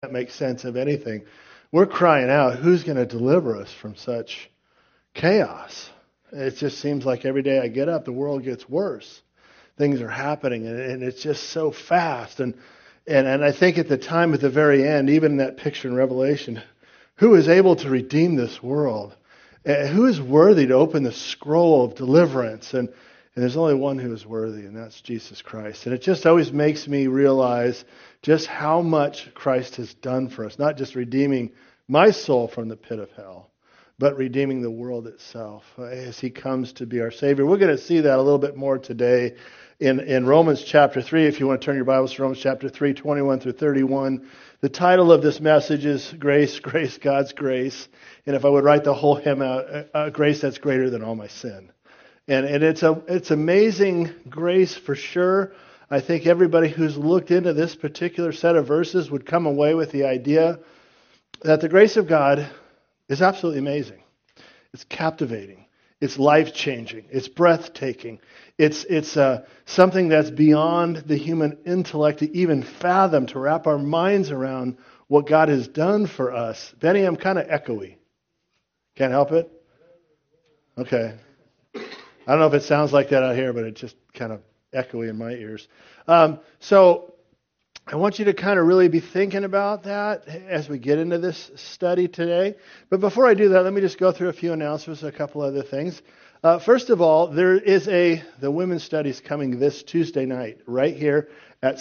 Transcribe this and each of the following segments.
That makes sense of anything. We're crying out, who's going to deliver us from such chaos? It just seems like every day I get up, the world gets worse. Things are happening, and it's just so fast. And I think at the time, at the very end, even in that picture in Revelation, who is able to redeem this world? Who is worthy to open the scroll of deliverance? And there's only one who is worthy, and that's Jesus Christ. And it just always makes me realize just how much Christ has done for us, not just redeeming my soul from the pit of hell, but redeeming the world itself as he comes to be our Savior. We're going to see that a little bit more today in Romans chapter 3. If you want to turn your Bibles to Romans chapter 3, 21 through 31. The title of this message is Grace, Grace, God's Grace. And if I would write the whole hymn out, grace that's greater than all my sin. And it's amazing grace for sure. I think everybody who's looked into this particular set of verses would come away with the idea that the grace of God is absolutely amazing. It's captivating. It's life-changing. It's breathtaking. It's something that's beyond the human intellect to even fathom, to wrap our minds around what God has done for us. Benny, I'm kind of echoey. Can't help it? Okay. I don't know if it sounds like that out here, but it's just kind of echoey in my ears. So I want you to kind of really be thinking about that as we get into this study today. But before I do that, let me just go through a few announcements, a couple other things. First of all, there is the women's studies coming this Tuesday night, right here at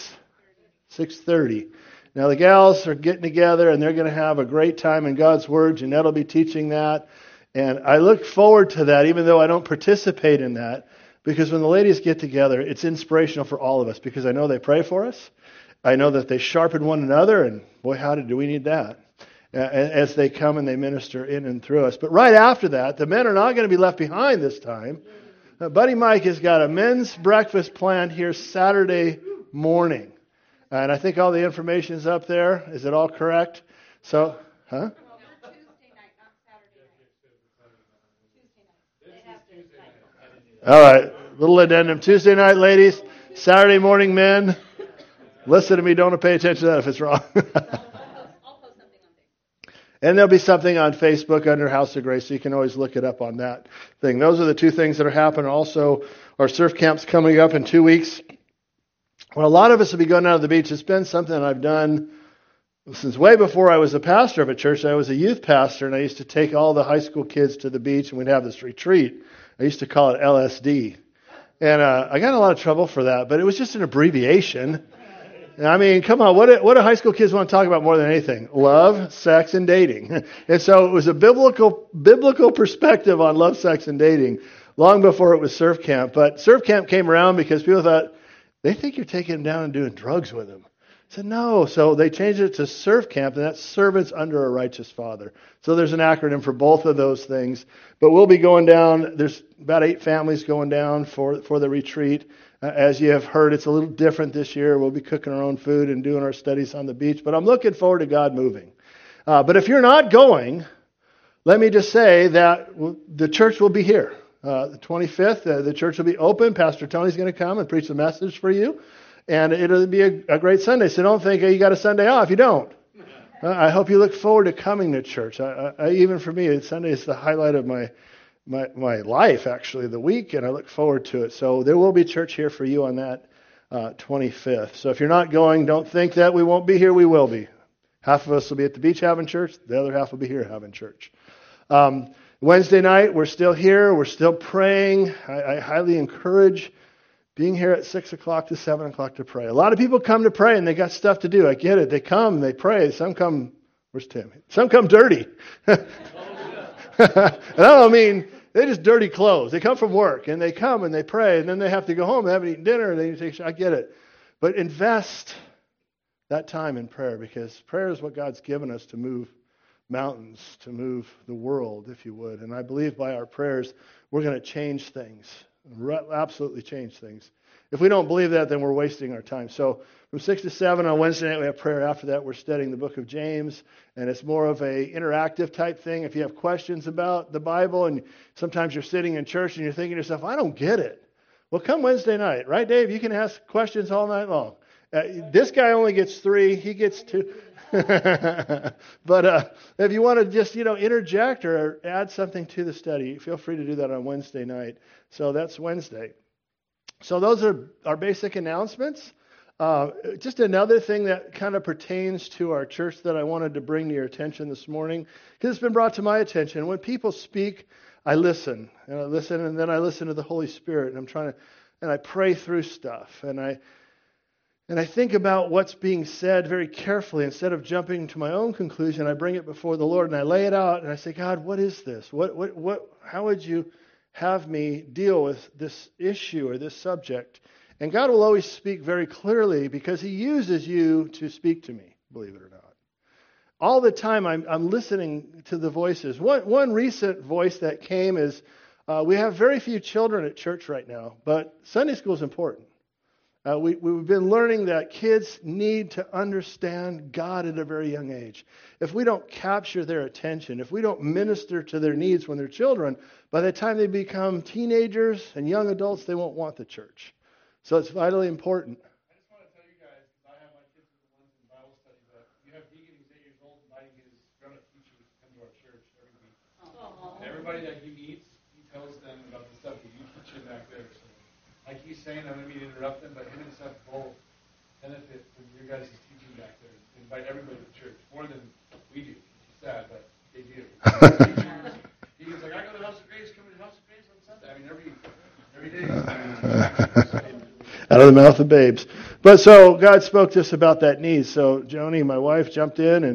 6:30. Now the gals are getting together and they're going to have a great time in God's Word. Jeanette will be teaching that. And I look forward to that, even though I don't participate in that, because when the ladies get together, it's inspirational for all of us, because I know they pray for us. I know that they sharpen one another, and boy, how do we need that, as they come and they minister in and through us. But right after that, the men are not going to be left behind this time. Buddy Mike has got a men's breakfast planned here Saturday morning. And I think all the information is up there. Is it all correct? So, huh? All right, little addendum. Tuesday night, ladies. Saturday morning, men. Listen to me. Don't pay attention to that if it's wrong. I'll post something on Facebook. And there'll be something on Facebook under House of Grace, so you can always look it up on that thing. Those are the two things that are happening. Also, our surf camp's coming up in 2 weeks. Well, a lot of us will be going out to the beach. It's been something that I've done since way before I was a pastor of a church. I was a youth pastor, and I used to take all the high school kids to the beach, and we'd have this retreat. I used to call it LSD. And I got in a lot of trouble for that, but it was just an abbreviation. I mean, come on, what do high school kids want to talk about more than anything? Love, sex, and dating. And so it was a biblical perspective on love, sex, and dating long before it was surf camp. But surf camp came around because people thought, they think you're taking them down and doing drugs with them. I said, no. So they changed it to surf camp, and that's servants under a righteous father. So there's an acronym for both of those things. But we'll be going down. There's about 8 families going down for the retreat. As you have heard, it's a little different this year. We'll be cooking our own food and doing our studies on the beach. But I'm looking forward to God moving. But if you're not going, let me just say that the church will be here. The 25th, the church will be open. Pastor Tony's going to come and preach a message for you. And it'll be a great Sunday. So don't think you got a Sunday off. You don't. I hope you look forward to coming to church. Even for me, Sunday is the highlight of my life, actually, the week, and I look forward to it. So there will be church here for you on that 25th. So if you're not going, don't think that we won't be here. We will be. Half of us will be at the beach having church. The other half will be here having church. Wednesday night, we're still here. We're still praying. I highly encourage being here at 6 o'clock to 7 o'clock to pray. A lot of people come to pray, and they got stuff to do. I get it. They come, they pray. Some come, where's Tim? Some come dirty. And I don't mean they just dirty clothes. They come from work, and they come, and they pray, and then they have to go home. They haven't eaten dinner, and they need to take. I get it. But invest that time in prayer, because prayer is what God's given us to move mountains, to move the world, if you would. And I believe by our prayers, we're going to change things. Absolutely change things. If we don't believe that, then we're wasting our time. So from 6 to 7 on Wednesday night, we have prayer. After that, we're studying the book of James, and it's more of a interactive type thing. If you have questions about the Bible, and sometimes you're sitting in church and you're thinking to yourself, I don't get it. Well, come Wednesday night, right, Dave? You can ask questions all night long. This guy only gets 3. He gets 2. But if you want to just, interject or add something to the study, feel free to do that on Wednesday night. So that's Wednesday. So those are our basic announcements. Just another thing that kind of pertains to our church that I wanted to bring to your attention this morning, because it's been brought to my attention. When people speak, I listen, and then I listen to the Holy Spirit, and I pray through stuff, and I think about what's being said very carefully. Instead of jumping to my own conclusion, I bring it before the Lord and I lay it out and I say, God, what is this? How would you have me deal with this issue or this subject? And God will always speak very clearly because He uses you to speak to me, believe it or not. All the time I'm listening to the voices. One recent voice that came is, we have very few children at church right now, but Sunday school is important. We've been learning that kids need to understand God at a very young age. If we don't capture their attention, if we don't minister to their needs when they're children, by the time they become teenagers and young adults, they won't want the church. So it's vitally important. I just want to tell you guys, because I have my kids with the ones in Bible study, that you have Deegan, who's 8 years old, inviting his grown-up teachers to come to our church every week. And everybody that he meets, he tells them about the stuff that you teach him back there. So, like he's saying, I don't mean to interrupt them, but him and Seth both benefit from your guys' teaching back there. Invite everybody to church, more than we do. It's sad, but they do. Deegan's like, I go to the House of Grace, come to the House of Grace on Sunday. I mean, every day. Out of the mouth of babes. But so God spoke to us about that need. So Joni, my wife, jumped in,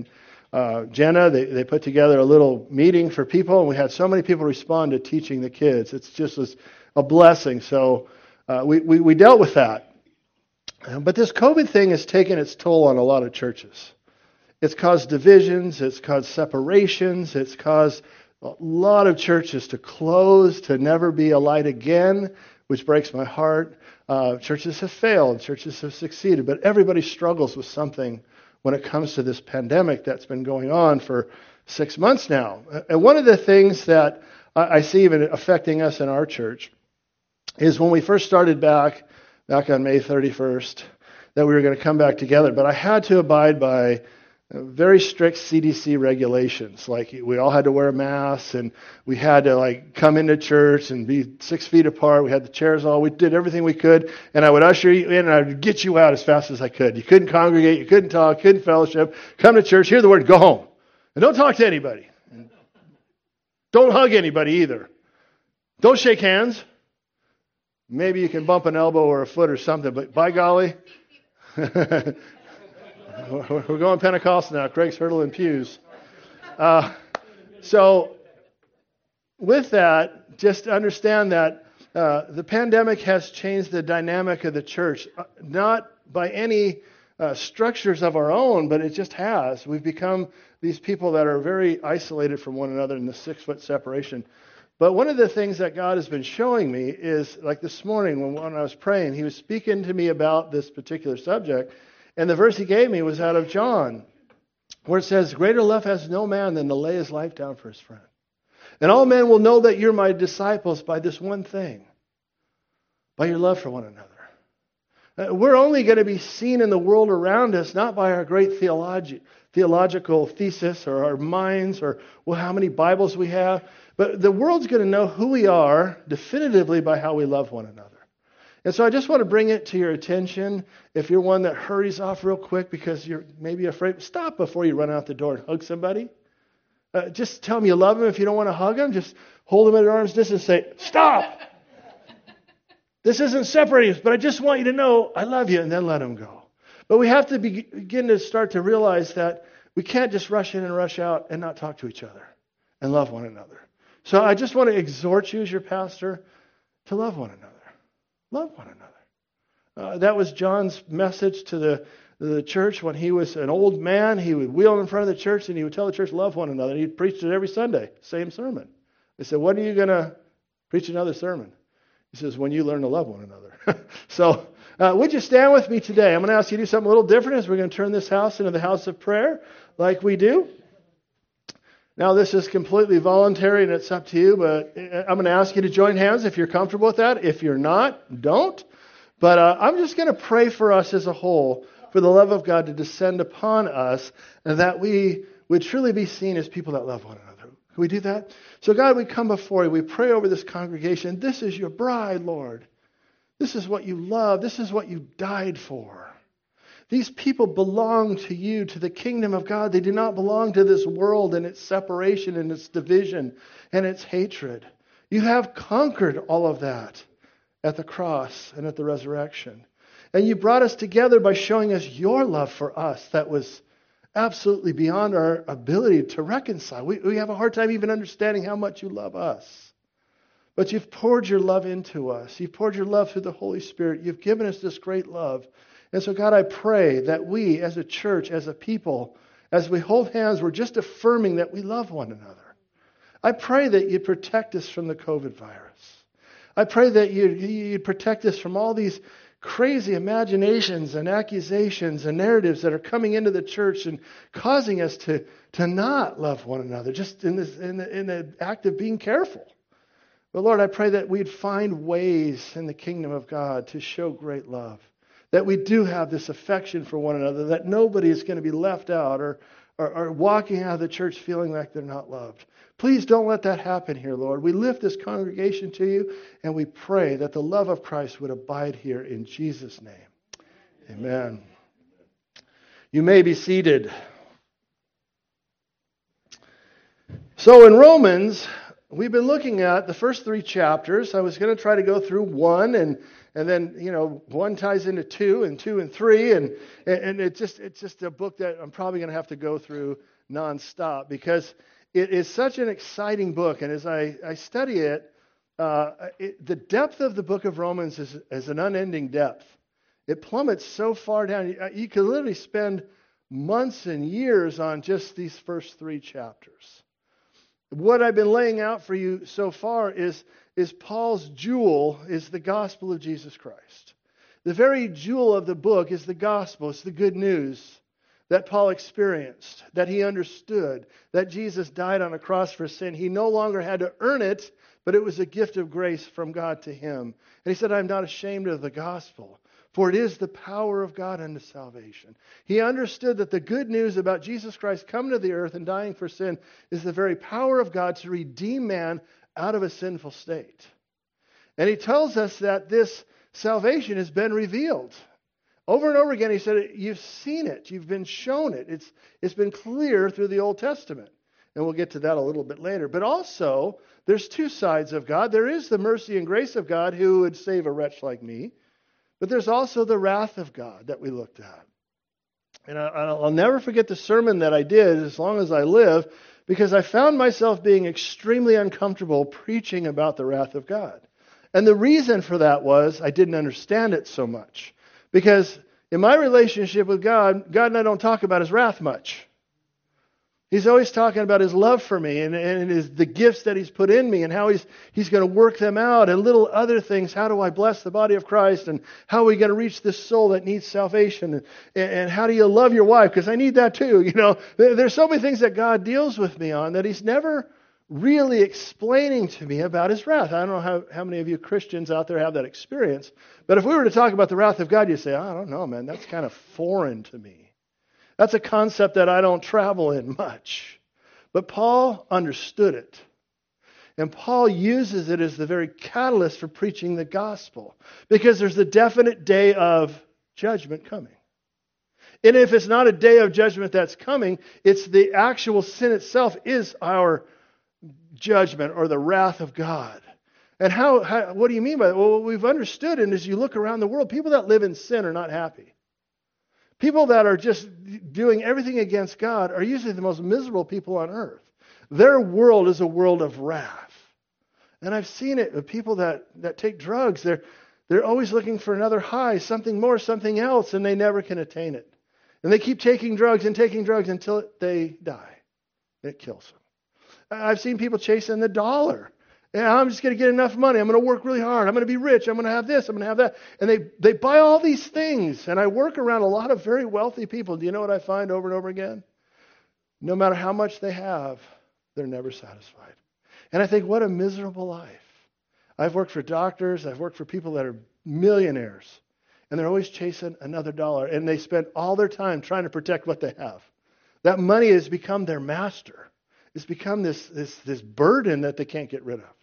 and Jenna, they put together a little meeting for people, and we had so many people respond to teaching the kids. It's just a blessing. So we dealt with that. But this COVID thing has taken its toll on a lot of churches. It's caused divisions. It's caused separations. It's caused a lot of churches to close, to never be a light again, which breaks my heart. Churches have failed. Churches have succeeded. But everybody struggles with something when it comes to this pandemic that's been going on for 6 months now. And one of the things that I see even affecting us in our church is when we first started back on May 31st, that we were going to come back together. But I had to abide by very strict CDC regulations. Like we all had to wear masks, and we had to come into church and be 6 feet apart. We had the chairs all. We did everything we could, and I would usher you in and I would get you out as fast as I could. You couldn't congregate, you couldn't talk, couldn't fellowship. Come to church, hear the word, go home, and don't talk to anybody. Don't hug anybody either. Don't shake hands. Maybe you can bump an elbow or a foot or something, but by golly. We're going Pentecostal now. Craig's hurdling pews. So with that, just understand that the pandemic has changed the dynamic of the church, not by any structures of our own, but it just has. We've become these people that are very isolated from one another in the 6-foot separation. But one of the things that God has been showing me is, like this morning when I was praying, He was speaking to me about this particular subject. And the verse He gave me was out of John, where it says, greater love has no man than to lay his life down for his friend. And all men will know that you're my disciples by this one thing, by your love for one another. We're only going to be seen in the world around us, not by our great theological thesis or our minds or how many Bibles we have, but the world's going to know who we are definitively by how we love one another. And so I just want to bring it to your attention. If you're one that hurries off real quick because you're maybe afraid, stop before you run out the door and hug somebody. Just tell them you love them. If you don't want to hug them, just hold them at arm's distance and say, stop. This isn't separating us, but I just want you to know I love you, and then let them go. But we have to begin to start to realize that we can't just rush in and rush out and not talk to each other and love one another. So I just want to exhort you as your pastor to love one another. Love one another. That was John's message to the church when he was an old man. He would wheel in front of the church and he would tell the church, love one another. And he'd preach it every Sunday, same sermon. They said, when are you going to preach another sermon? He says, when you learn to love one another. So would you stand with me today? I'm going to ask you to do something a little different as we're going to turn this house into the house of prayer like we do. Now, this is completely voluntary and it's up to you, but I'm going to ask you to join hands if you're comfortable with that. If you're not, don't. But I'm just going to pray for us as a whole for the love of God to descend upon us, and that we would truly be seen as people that love one another. Can we do that? So God, we come before you. We pray over this congregation. This is your bride, Lord. This is what you love. This is what you died for. These people belong to you, to the kingdom of God. They do not belong to this world and its separation and its division and its hatred. You have conquered all of that at the cross and at the resurrection. And you brought us together by showing us your love for us that was absolutely beyond our ability to reconcile. We have a hard time even understanding how much you love us. But you've poured your love into us. You've poured your love through the Holy Spirit. You've given us this great love. And so, God, I pray that we as a church, as a people, as we hold hands, we're just affirming that we love one another. I pray that you protect us from the COVID virus. I pray that you'd protect us from all these crazy imaginations and accusations and narratives that are coming into the church and causing us to not love one another, just in the act of being careful. But Lord, I pray that we'd find ways in the kingdom of God to show great love, that we do have this affection for one another, that nobody is going to be left out or walking out of the church feeling like they're not loved. Please don't let that happen here, Lord. We lift this congregation to you, and we pray that the love of Christ would abide here in Jesus' name. Amen. You may be seated. So in Romans, we've been looking at the first 3 chapters. I was going to try to go through 1, and then, 1 ties into 2 and 2 and 3, and it's just a book that I'm probably going to have to go through nonstop because it is such an exciting book. And as I study it, the depth of the book of Romans is an unending depth. It plummets so far down. You could literally spend months and years on just these first 3 chapters. What I've been laying out for you so far is Paul's jewel is the gospel of Jesus Christ. The very jewel of the book is the gospel. It's the good news that Paul experienced, that he understood, that Jesus died on a cross for sin. He no longer had to earn it, but it was a gift of grace from God to him. And he said, I'm not ashamed of the gospel, for it is the power of God unto salvation. He understood that the good news about Jesus Christ coming to the earth and dying for sin is the very power of God to redeem man out of a sinful state. And he tells us that this salvation has been revealed. Over and over again, he said, you've seen it. You've been shown it. It's been clear through the Old Testament. And we'll get to that a little bit later. But also, there's 2 sides of God. There is the mercy and grace of God who would save a wretch like me. But there's also the wrath of God that we looked at. And I'll never forget the sermon that I did as long as I live, because I found myself being extremely uncomfortable preaching about the wrath of God. And the reason for that was I didn't understand it so much. Because in my relationship with God, God and I don't talk about his wrath much. He's always talking about his love for me and the gifts that he's put in me and how he's going to work them out and little other things. How do I bless the body of Christ? And how are we going to reach this soul that needs salvation? And how do you love your wife? Because I need that too. There's so many things that God deals with me on that he's never really explaining to me about his wrath. I don't know how many of you Christians out there have that experience. But if we were to talk about the wrath of God, you'd say, I don't know, man, that's kind of foreign to me. That's a concept that I don't travel in much. But Paul understood it. And Paul uses it as the very catalyst for preaching the gospel. Because there's a definite day of judgment coming. And if it's not a day of judgment that's coming, it's the actual sin itself is our judgment or the wrath of God. And what do you mean by that? Well, what we've understood, and as you look around the world, people that live in sin are not happy. People that are just doing everything against God are usually the most miserable people on earth. Their world is a world of wrath. And I've seen it with people that take drugs. They're always looking for another high, something more, something else, and they never can attain it. And they keep taking drugs until they die. It kills them. I've seen people chasing the dollar. And I'm just going to get enough money. I'm going to work really hard. I'm going to be rich. I'm going to have this. I'm going to have that. And they buy all these things. And I work around a lot of very wealthy people. Do you know what I find over and over again? No matter how much they have, they're never satisfied. And I think, what a miserable life. I've worked for doctors. I've worked for people that are millionaires. and they're always chasing another dollar, and they spend all their time trying to protect what they have. That money has become their master. It's become this burden that they can't get rid of.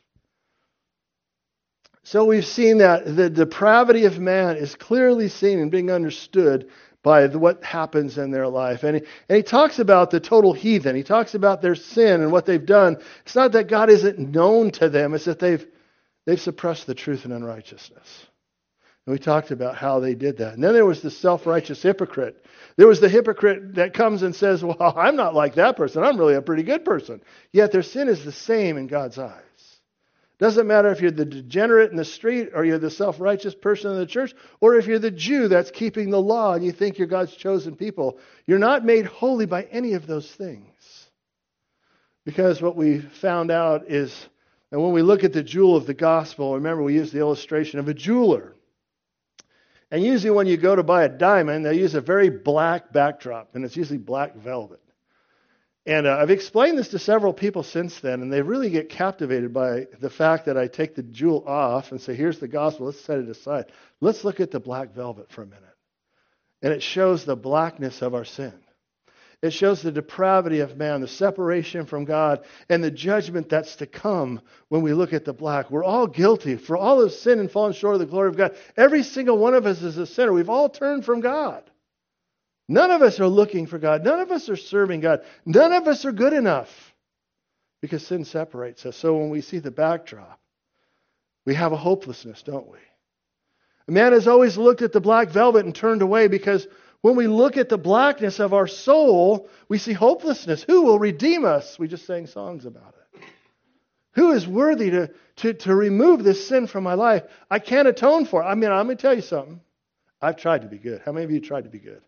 So we've seen that the depravity of man is clearly seen and being understood by what happens in their life. And he talks about the total heathen. He talks about their sin and what they've done. It's not that God isn't known to them. It's that they've suppressed the truth and unrighteousness. And we talked about how they did that. And then there was the self-righteous hypocrite. There was the hypocrite that comes and says, well, I'm not like that person. I'm really a pretty good person. Yet their sin is the same in God's eyes. Doesn't matter if you're the degenerate in the street or you're the self-righteous person in the church or if you're the Jew that's keeping the law and you think you're God's chosen people. You're not made holy by any of those things. Because what we found out is, and when we look at the jewel of the gospel, remember we use the illustration of a jeweler. And usually when you go to buy a diamond, they use a very black backdrop, and it's usually black velvet. And I've explained this to several people since then, and they really get captivated by the fact that I take the jewel off and say, here's the gospel, let's set it aside. Let's look at the black velvet for a minute. And it shows the blackness of our sin. It shows the depravity of man, the separation from God, and the judgment that's to come when we look at the black. We're all guilty. For all have sinned and fallen short of the glory of God. Every single one of us is a sinner. We've all turned from God. None of us are looking for God. None of us are serving God. None of us are good enough because sin separates us. So when we see the backdrop, we have a hopelessness, don't we? A man has always looked at the black velvet and turned away because when we look at the blackness of our soul, we see hopelessness. Who will redeem us? We just sang songs about it. Who is worthy to remove this sin from my life? I can't atone for it. I mean, I'm going to tell you something. I've tried to be good. How many of you tried to be good?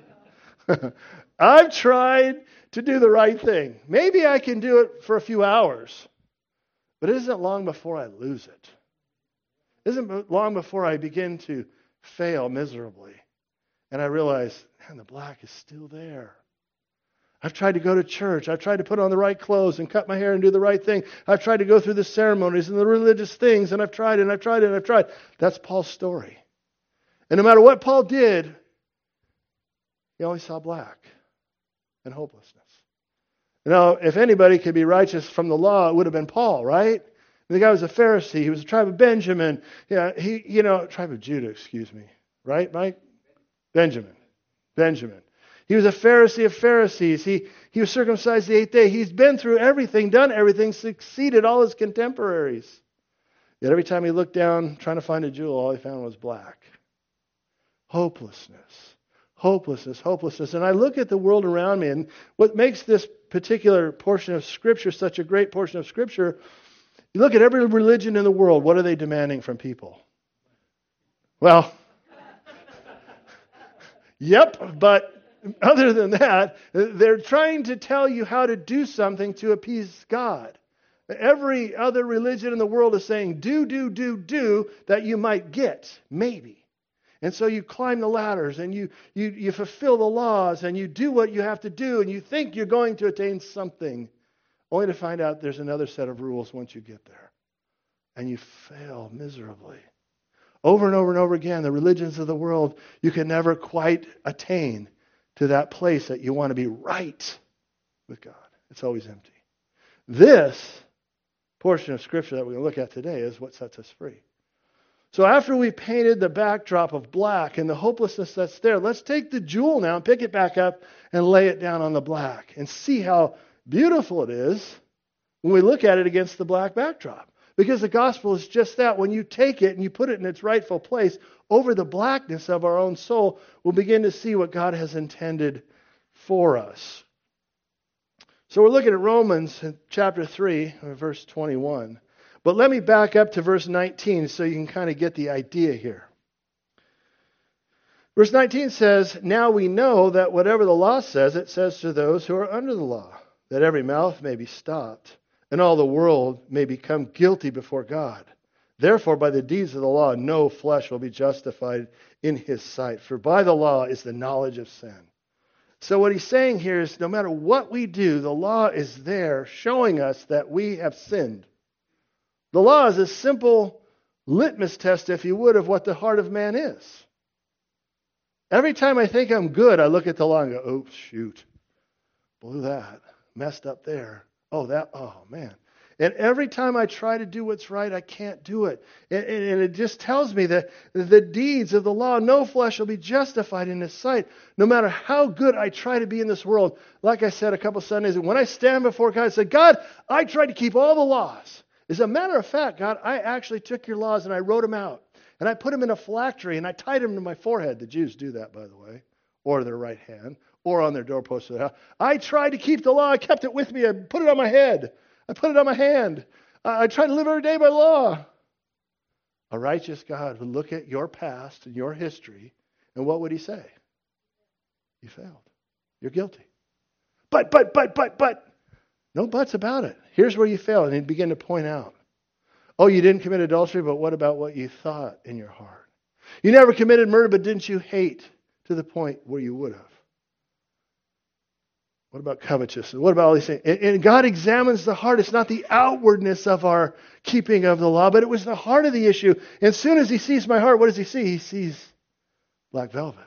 I've tried to do the right thing. Maybe I can do it for a few hours, but it isn't long before I lose it. It isn't long before I begin to fail miserably. And I realize, man, the black is still there. I've tried to go to church. I've tried to put on the right clothes and cut my hair and do the right thing. I've tried to go through the ceremonies and the religious things, and I've tried and I've tried and I've tried. That's Paul's story. And no matter what Paul did, he always saw black and hopelessness. You know, if anybody could be righteous from the law, it would have been Paul, right? The guy was a Pharisee. He was a tribe of Benjamin. Yeah, tribe of Judah, excuse me. Right, Mike? Benjamin. He was a Pharisee of Pharisees. He was circumcised the 8th day. He's been through everything, done everything, succeeded all his contemporaries. Yet every time he looked down trying to find a jewel, all he found was black. Hopelessness. And I look at the world around me, and what makes this particular portion of Scripture such a great portion of Scripture, you look at every religion in the world, what are they demanding from people? Well, yep, but other than that, they're trying to tell you how to do something to appease God. Every other religion in the world is saying, do, that you might get, maybe. And so you climb the ladders and you fulfill the laws and you do what you have to do and you think you're going to attain something, only to find out there's another set of rules once you get there. And you fail miserably. Over and over and over again, the religions of the world, you can never quite attain to that place that you want to be right with God. It's always empty. This portion of Scripture that we're going to look at today is what sets us free. So after we painted the backdrop of black and the hopelessness that's there, let's take the jewel now and pick it back up and lay it down on the black and see how beautiful it is when we look at it against the black backdrop. Because the gospel is just that. When you take it and you put it in its rightful place over the blackness of our own soul, we'll begin to see what God has intended for us. So we're looking at Romans chapter 3, verse 21. But let me back up to verse 19 so you can kind of get the idea here. Verse 19 says, now we know that whatever the law says, it says to those who are under the law, that every mouth may be stopped, and all the world may become guilty before God. Therefore, by the deeds of the law, no flesh will be justified in his sight. For by the law is the knowledge of sin. So what he's saying here is no matter what we do, the law is there showing us that we have sinned. The law is a simple litmus test, if you would, of what the heart of man is. Every time I think I'm good, I look at the law and go, oh, shoot. Blew that. Messed up there. Oh, man. And every time I try to do what's right, I can't do it. And it just tells me that the deeds of the law, no flesh will be justified in His sight, no matter how good I try to be in this world. Like I said a couple Sundays, when I stand before God, I say, God, I tried to keep all the laws. As a matter of fact, God, I actually took your laws and I wrote them out. And I put them in a phylactery and I tied them to my forehead. The Jews do that, by the way, or their right hand, or on their doorpost of their house. I tried to keep the law. I kept it with me. I put it on my head. I put it on my hand. I try to live every day by law. A righteous God would look at your past and your history, and what would He say? You failed. You're guilty. But. No buts about it. Here's where you failed. And He'd begin to point out. Oh, you didn't commit adultery, but what about what you thought in your heart? You never committed murder, but didn't you hate to the point where you would have? What about covetousness? What about all these things? And God examines the heart. It's not the outwardness of our keeping of the law, but it was the heart of the issue. And as soon as He sees my heart, what does He see? He sees black velvet.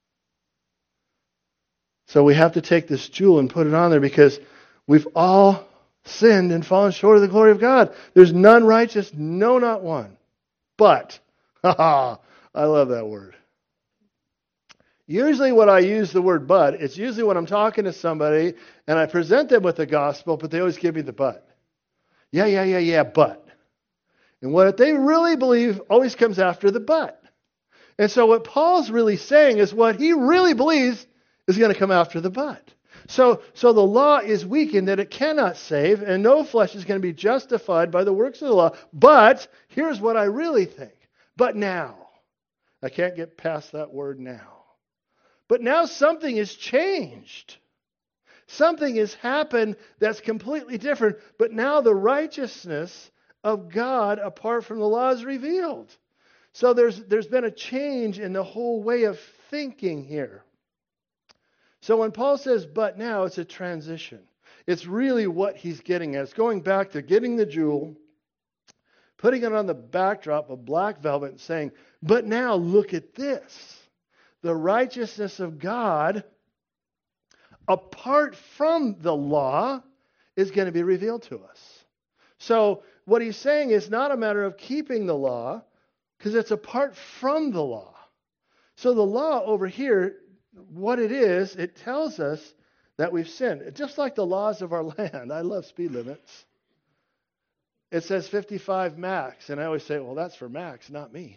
So we have to take this jewel and put it on there because we've all sinned and fallen short of the glory of God. There's none righteous, no, not one. But, I love that word. Usually when I use the word but, it's usually when I'm talking to somebody and I present them with the gospel, but they always give me the but. Yeah, but. And what they really believe always comes after the but. And so what Paul's really saying is what he really believes is going to come after the but. So the law is weak in that it cannot save, and no flesh is going to be justified by the works of the law. But here's what I really think. But now. I can't get past that word now. But now something has changed. Something has happened that's completely different. But now the righteousness of God apart from the law is revealed. So there's been a change in the whole way of thinking here. So when Paul says, but now, it's a transition. It's really what he's getting at. It's going back to getting the jewel, putting it on the backdrop of black velvet and saying, but now look at this. The righteousness of God, apart from the law, is going to be revealed to us. So what he's saying is not a matter of keeping the law, because it's apart from the law. So the law over here, what it is, it tells us that we've sinned. Just like the laws of our land. I love speed limits. It says 55 max, and I always say, well, that's for Max, not me.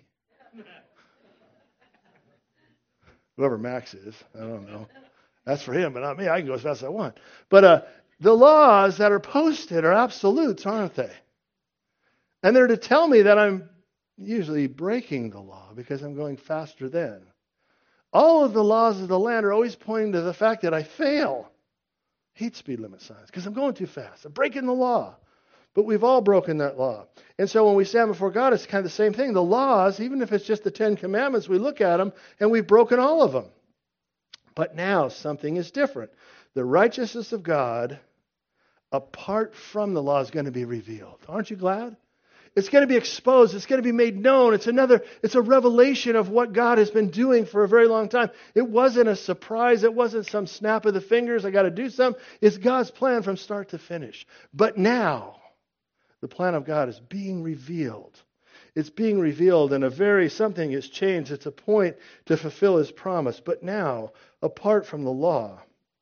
Whoever Max is, I don't know. That's for him, but not me. I can go as fast as I want. But the laws that are posted are absolutes, aren't they? And they're to tell me that I'm usually breaking the law because I'm going faster than. All of the laws of the land are always pointing to the fact that I fail. I hate speed limit signs because I'm going too fast. I'm breaking the law. But we've all broken that law. And so when we stand before God, it's kind of the same thing. The laws, even if it's just the 10 Commandments, we look at them and we've broken all of them. But now something is different. The righteousness of God, apart from the law, is going to be revealed. Aren't you glad? It's going to be exposed. It's going to be made known. It's a revelation of what God has been doing for a very long time. It wasn't a surprise. It wasn't some snap of the fingers. I got to do something. It's God's plan from start to finish. But now, the plan of God is being revealed. It's being revealed and something has changed. It's a point to fulfill His promise. But now, apart from the law,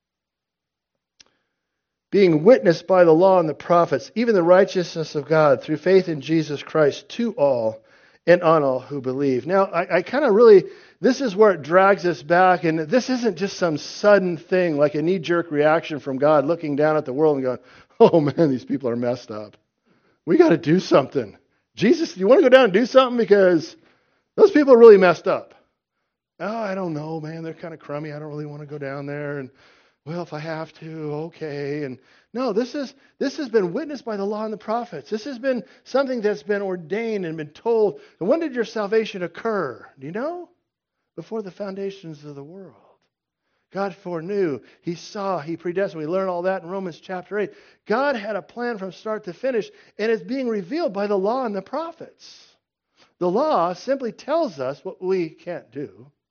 being witnessed by the law and the prophets, even the righteousness of God through faith in Jesus Christ to all and on all who believe. Now, I kind of really, this is where it drags us back, and this isn't just some sudden thing like a knee-jerk reaction from God looking down at the world and going, oh man, these people are messed up. We got to do something. Jesus, do you want to go down and do something? Because those people are really messed up. Oh, I don't know, man. They're kind of crummy. I don't really want to go down there. And, well, if I have to, okay. And no, this has been witnessed by the law and the prophets. This has been something that's been ordained and been told. And when did your salvation occur? Do you know? Before the foundations of the world. God foreknew, He saw, He predestined. We learn all that in Romans chapter 8. God had a plan from start to finish, and it's being revealed by the law and the prophets. The law simply tells us what we can't do.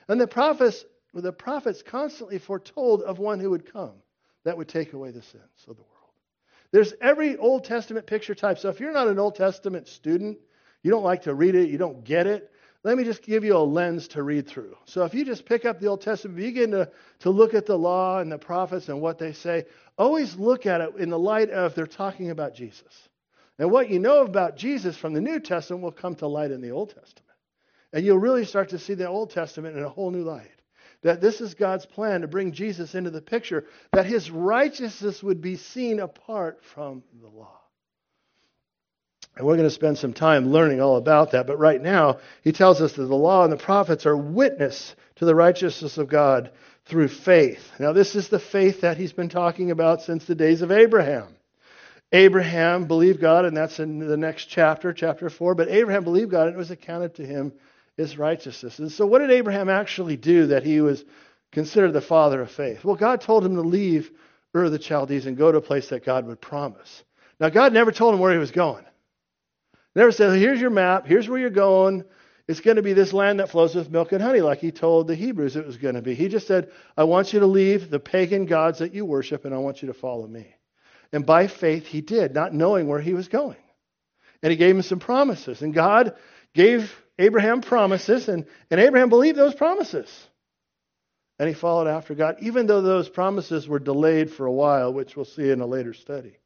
And the prophets constantly foretold of one who would come that would take away the sins of the world. There's every Old Testament picture type. So if you're not an Old Testament student, you don't like to read it, you don't get it, let me just give you a lens to read through. So if you just pick up the Old Testament, begin to look at the law and the prophets and what they say, always look at it in the light of they're talking about Jesus. And what you know about Jesus from the New Testament will come to light in the Old Testament. And you'll really start to see the Old Testament in a whole new light. That this is God's plan to bring Jesus into the picture, that his righteousness would be seen apart from the law. And we're going to spend some time learning all about that. But right now, he tells us that the law and the prophets are witness to the righteousness of God through faith. Now, this is the faith that he's been talking about since the days of Abraham. Abraham believed God, and that's in the next chapter, chapter 4. But Abraham believed God, and it was accounted to him as righteousness. And so what did Abraham actually do that he was considered the father of faith? Well, God told him to leave Ur of the Chaldees and go to a place that God would promise. Now, God never told him where he was going. Never said, here's your map, here's where you're going. It's going to be this land that flows with milk and honey, like he told the Hebrews it was going to be. He just said, I want you to leave the pagan gods that you worship, and I want you to follow me. And by faith he did, not knowing where he was going. And he gave him some promises. And God gave Abraham promises, and Abraham believed those promises. And he followed after God, even though those promises were delayed for a while, which we'll see in a later study.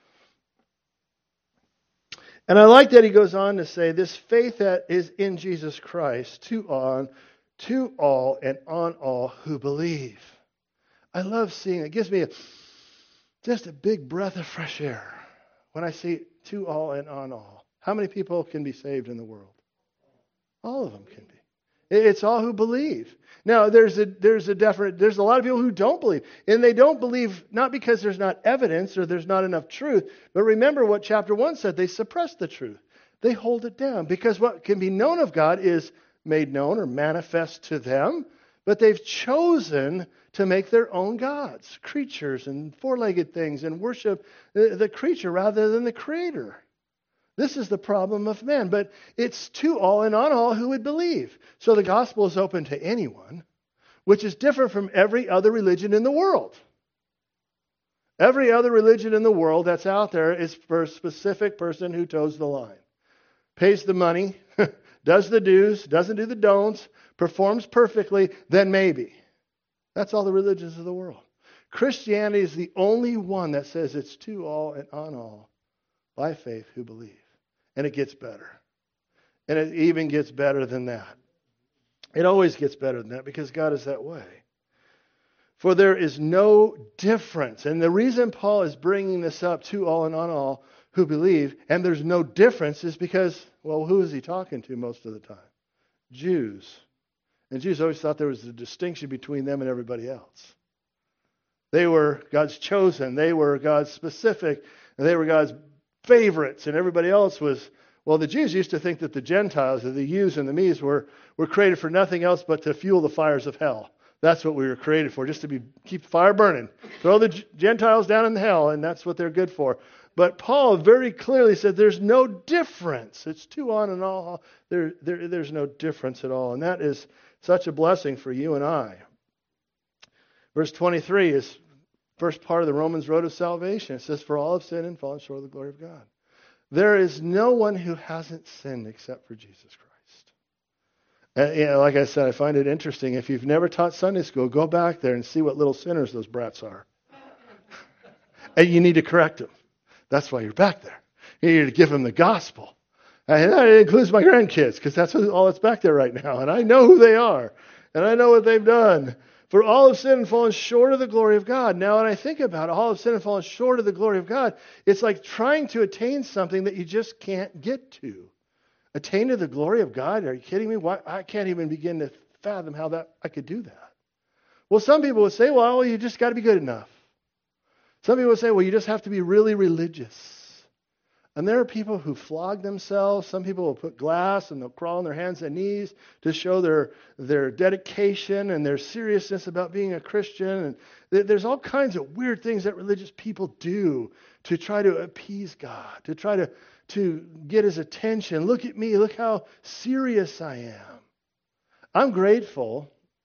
And I like that he goes on to say, this faith that is in Jesus Christ to all and on all who believe. I love seeing it. It gives me just a big breath of fresh air when I see to all and on all. How many people can be saved in the world? All of them can be. It's all who believe. Now, there's a lot of people who don't believe. And they don't believe not because there's not evidence or there's not enough truth. But remember what chapter 1 said. They suppress the truth. They hold it down. Because what can be known of God is made known or manifest to them. But they've chosen to make their own gods, creatures and four-legged things, and worship the creature rather than the Creator. This is the problem of man, but it's to all and on all who would believe. So the gospel is open to anyone, which is different from every other religion in the world. Every other religion in the world that's out there is for a specific person who toes the line. Pays the money, does the do's, doesn't do the don'ts, performs perfectly, then maybe. That's all the religions of the world. Christianity is the only one that says it's to all and on all by faith who believe. And it gets better. And it even gets better than that. It always gets better than that because God is that way. For there is no difference. And the reason Paul is bringing this up to all and on all who believe, and there's no difference, is because, well, who is he talking to most of the time? Jews. And Jews always thought there was a distinction between them and everybody else. They were God's chosen. They were God's specific. And they were God's favorites. And everybody else was, well, the Jews used to think that the Gentiles, or the yous and the me's, were created for nothing else but to fuel the fires of hell. That's what we were created for, just to keep the fire burning. Throw the Gentiles down in hell, and that's what they're good for. But Paul very clearly said there's no difference. It's to on and all. There's no difference at all. And that is such a blessing for you and I. Verse 23 is first part of the Romans road of salvation. It says, for all have sinned and fallen short of the glory of God. There is no one who hasn't sinned except for Jesus Christ. And, like I said, I find it interesting. If you've never taught Sunday school, go back there and see what little sinners those brats are. And you need to correct them. That's why you're back there. You need to give them the gospel. And that includes my grandkids, because that's all that's back there right now. And I know who they are. And I know what they've done. For all have sinned and fallen short of the glory of God. Now, when I think about it, all have sinned and fallen short of the glory of God, it's like trying to attain something that you just can't get to. Attain to the glory of God? Are you kidding me? Why? I can't even begin to fathom how that I could do that. Well, some people would say, well, you just got to be good enough. Some people would say, well, you just have to be really religious. And there are people who flog themselves. Some people will put glass and they'll crawl on their hands and knees to show their dedication and their seriousness about being a Christian. And there's all kinds of weird things that religious people do to try to appease God, to try to get his attention. Look at me. Look how serious I am. I'm grateful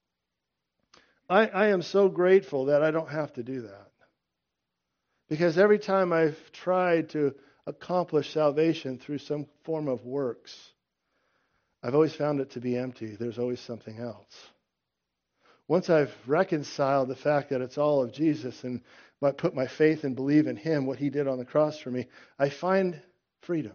I am so grateful that I don't have to do that. Because every time I've tried to accomplish salvation through some form of works, I've always found it to be empty. There's always something else. Once I've reconciled the fact that it's all of Jesus and I put my faith and believe in Him, what He did on the cross for me, I find freedom.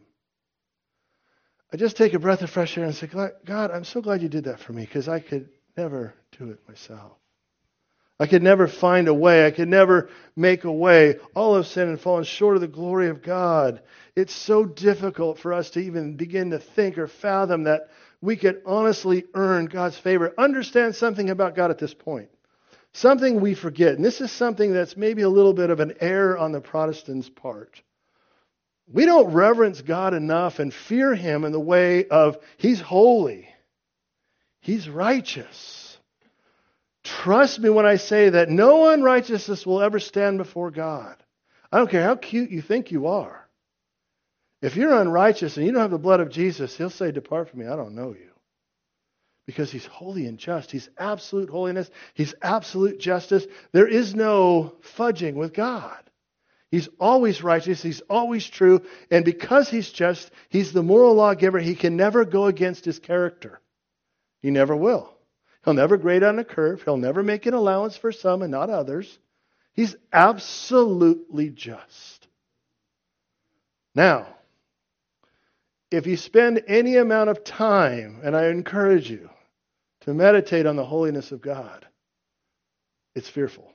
I just take a breath of fresh air and say, God, I'm so glad you did that for me, because I could never do it myself. I could never find a way. I could never make a way. All have sinned and fallen short of the glory of God. It's so difficult for us to even begin to think or fathom that we could honestly earn God's favor. Understand something about God at this point. Something we forget. And this is something that's maybe a little bit of an error on the Protestants' part. We don't reverence God enough and fear Him in the way of He's holy. He's righteous. Trust me when I say that no unrighteousness will ever stand before God. I don't care how cute you think you are. If you're unrighteous and you don't have the blood of Jesus, He'll say, depart from me, I don't know you. Because He's holy and just. He's absolute holiness. He's absolute justice. There is no fudging with God. He's always righteous. He's always true. And because He's just, He's the moral lawgiver. He can never go against His character. He never will. He'll never grade on a curve. He'll never make an allowance for some and not others. He's absolutely just. Now, if you spend any amount of time, and I encourage you to meditate on the holiness of God, it's fearful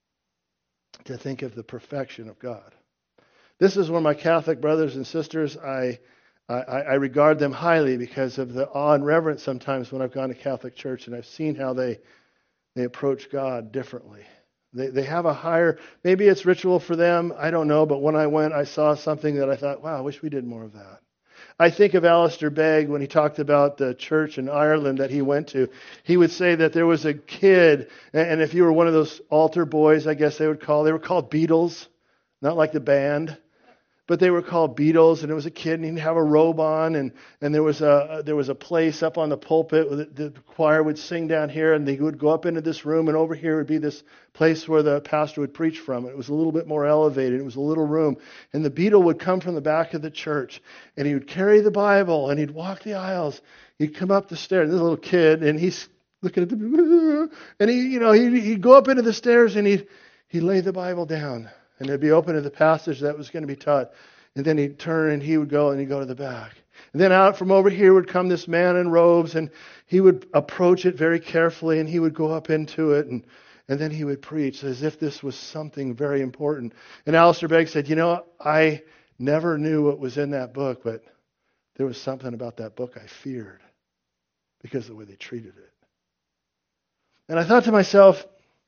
to think of the perfection of God. This is where my Catholic brothers and sisters, I regard them highly because of the awe and reverence sometimes when I've gone to Catholic church and I've seen how they approach God differently. They have a higher, maybe it's ritual for them, I don't know, but when I went, I saw something that I thought, wow, I wish we did more of that. I think of Alistair Begg when he talked about the church in Ireland that he went to. He would say that there was a kid, and if you were one of those altar boys, I guess they were called Beatles, not like the band. But they were called Beatles, and it was a kid, and he'd have a robe on, and there was a place up on the pulpit where the choir would sing down here, and they would go up into this room, and over here would be this place where the pastor would preach from. It was a little bit more elevated. It was a little room, and the Beatle would come from the back of the church, and he would carry the Bible, and he'd walk the aisles. He'd come up the stairs. This little kid, and he's looking at the, and he'd go up into the stairs, and he'd lay the Bible down. And it'd be open to the passage that was going to be taught. And then he'd turn and he would go and he'd go to the back. And then out from over here would come this man in robes, and he would approach it very carefully, and he would go up into it, and then he would preach as if this was something very important. And Alistair Begg said, I never knew what was in that book, but there was something about that book I feared because of the way they treated it. And I thought to myself,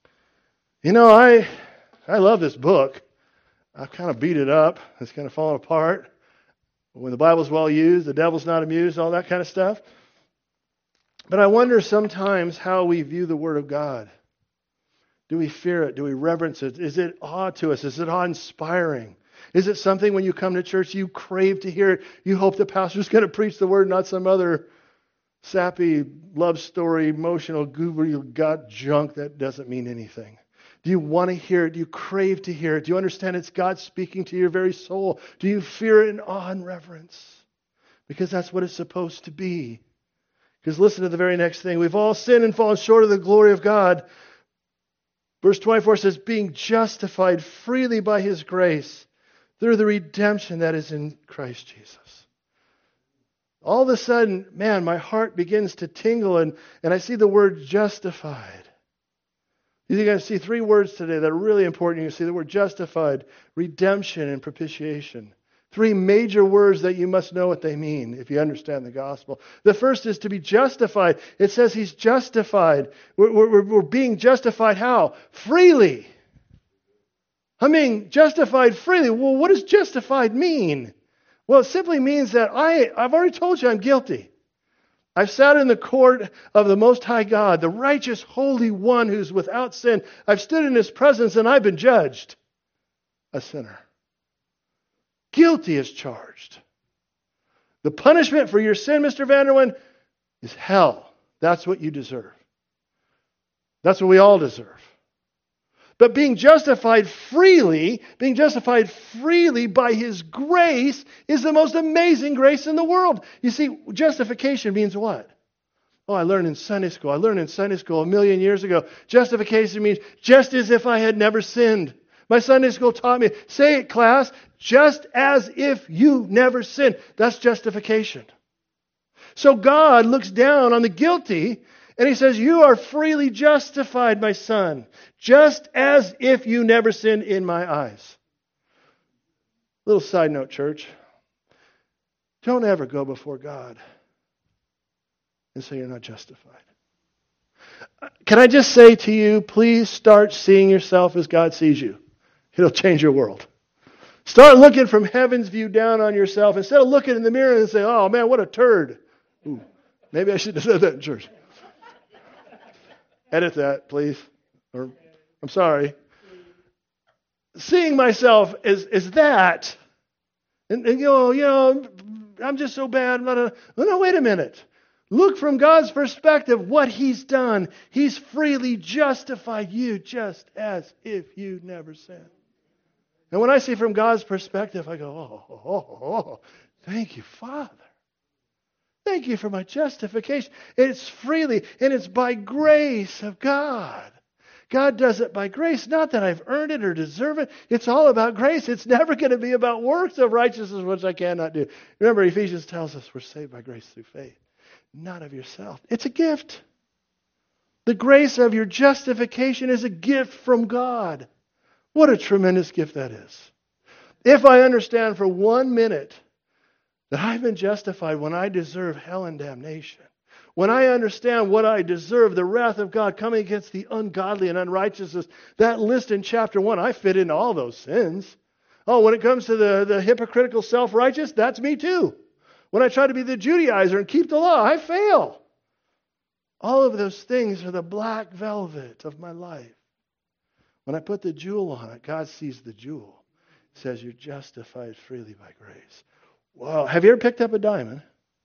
I love this book. I've kind of beat it up. It's kind of falling apart. When the Bible's well used, the devil's not amused, all that kind of stuff. But I wonder sometimes how we view the Word of God. Do we fear it? Do we reverence it? Is it awe to us? Is it awe-inspiring? Is it something when you come to church you crave to hear it? You hope the pastor's going to preach the Word, not some other sappy love story, emotional, goofy, gut junk that doesn't mean anything. Do you want to hear it? Do you crave to hear it? Do you understand it's God speaking to your very soul? Do you fear it in awe and reverence? Because that's what it's supposed to be. Because listen to the very next thing. We've all sinned and fallen short of the glory of God. Verse 24 says, being justified freely by His grace through the redemption that is in Christ Jesus. All of a sudden, man, my heart begins to tingle and I see the word justified. You're going to see three words today that are really important. You see the word justified, redemption, and propitiation. Three major words that you must know what they mean if you understand the gospel. The first is to be justified. It says He's justified. We're being justified how? Freely. Justified freely. Well, what does justified mean? Well, it simply means that I've already told you I'm guilty. I've sat in the court of the Most High God, the righteous, holy one who's without sin. I've stood in His presence and I've been judged a sinner. Guilty as charged. The punishment for your sin, Mr. Vanderwyn, is hell. That's what you deserve. That's what we all deserve. But being justified freely by His grace is the most amazing grace in the world. You see, justification means what? Oh, I learned in Sunday school a million years ago. Justification means just as if I had never sinned. My Sunday school taught me, say it, class, just as if you never sinned. That's justification. So God looks down on the guilty and He says, you are freely justified, my son, just as if you never sinned in my eyes. Little side note, church. Don't ever go before God and say you're not justified. Can I just say to you, please start seeing yourself as God sees you. It'll change your world. Start looking from heaven's view down on yourself instead of looking in the mirror and saying, oh man, what a turd. Ooh, maybe I should have said that in church. Edit that, please. Or, I'm sorry. Seeing myself as that, and I'm just so bad. No, wait a minute. Look from God's perspective what He's done. He's freely justified you just as if you never sinned. And when I see from God's perspective, I go, thank you, Father. Thank you for my justification. It's freely, and it's by grace of God. God does it by grace, not that I've earned it or deserve it. It's all about grace. It's never going to be about works of righteousness, which I cannot do. Remember, Ephesians tells us we're saved by grace through faith, not of yourself. It's a gift. The grace of your justification is a gift from God. What a tremendous gift that is. If I understand for 1 minute that I've been justified when I deserve hell and damnation, when I understand what I deserve, the wrath of God coming against the ungodly and unrighteousness, that list in chapter 1, I fit into all those sins. Oh, when it comes to the hypocritical self-righteous, that's me too. When I try to be the Judaizer and keep the law, I fail. All of those things are the black velvet of my life. When I put the jewel on it, God sees the jewel. He says, you're justified freely by grace. Wow. Have you ever picked up a diamond?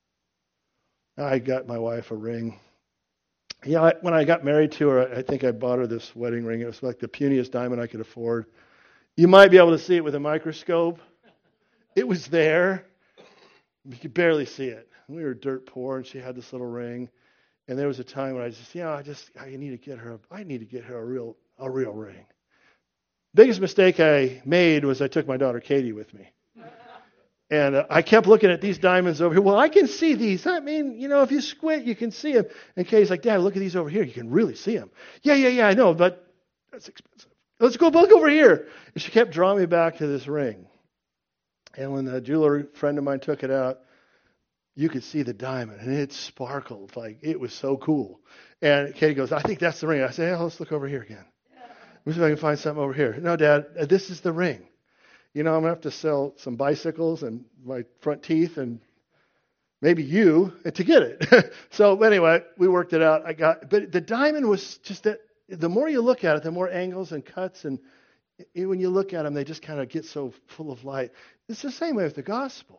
I got my wife a ring. Yeah, when I got married to her, I think I bought her this wedding ring. It was like the puniest diamond I could afford. You might be able to see it with a microscope. It was there. You could barely see it. We were dirt poor, and she had this little ring. And there was a time when I need to get her a real ring. Biggest mistake I made was I took my daughter Katie with me. And I kept looking at these diamonds over here. Well, I can see these. I mean, if you squint, you can see them. And Katie's like, Dad, look at these over here. You can really see them. Yeah, I know, but that's expensive. Let's go look over here. And she kept drawing me back to this ring. And when the jeweler friend of mine took it out, you could see the diamond, and it sparkled. Like, it was so cool. And Katie goes, I think that's the ring. I say, let's look over here again. Let me see if I can find something over here. No, Dad, this is the ring. I'm going to have to sell some bicycles and my front teeth and maybe you to get it. So anyway, we worked it out. But the diamond was just that the more you look at it, the more angles and cuts, and when you look at them, they just kind of get so full of light. It's the same way with the gospel.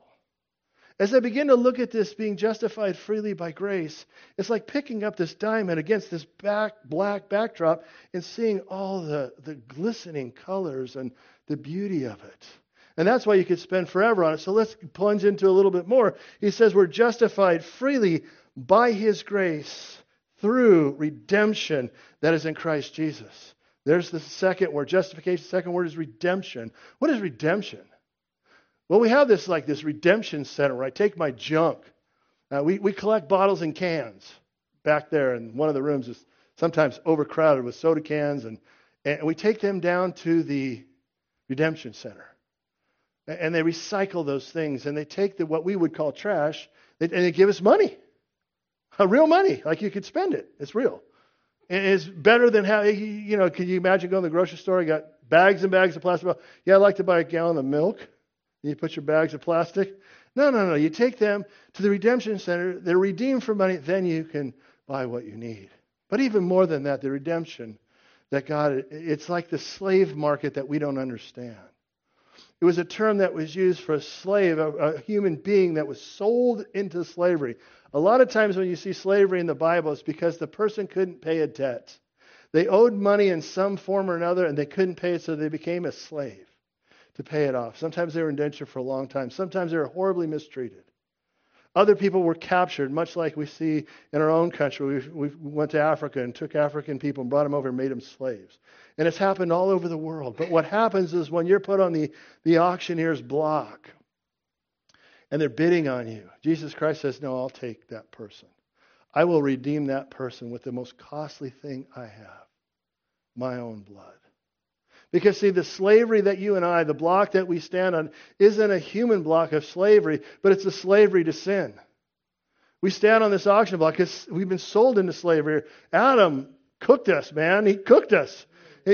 As I begin to look at this being justified freely by grace, it's like picking up this diamond against this black backdrop and seeing all the glistening colors and the beauty of it. And that's why you could spend forever on it. So let's plunge into a little bit more. He says we're justified freely by His grace through redemption that is in Christ Jesus. There's the second word, justification. The second word is redemption. What is redemption? Well, we have this redemption center where I take my junk. We collect bottles and cans back there, and one of the rooms is sometimes overcrowded with soda cans, and we take them down to the redemption center. And they recycle those things, and they take what we would call trash, and they give us money. Real money, like you could spend it. It's real. And it's better than how, can you imagine going to the grocery store, you got bags and bags of plastic. Yeah, I'd like to buy a gallon of milk. You put your bags of plastic. No. You take them to the redemption center. They're redeemed for money. Then you can buy what you need. But even more than that, the redemption that God, it's like the slave market that we don't understand. It was a term that was used for a slave, a human being that was sold into slavery. A lot of times when you see slavery in the Bible, it's because the person couldn't pay a debt. They owed money in some form or another, and they couldn't pay it, so they became a slave to pay it off. Sometimes they were indentured for a long time. Sometimes they were horribly mistreated. Other people were captured, much like we see in our own country. We went to Africa and took African people and brought them over and made them slaves. And it's happened all over the world. But what happens is when you're put on the auctioneer's block and they're bidding on you, Jesus Christ says, no, I'll take that person. I will redeem that person with the most costly thing I have, my own blood. Because, see, the slavery that you and I, the block that we stand on, isn't a human block of slavery, but it's a slavery to sin. We stand on this auction block because we've been sold into slavery. Adam cooked us, man. He cooked us.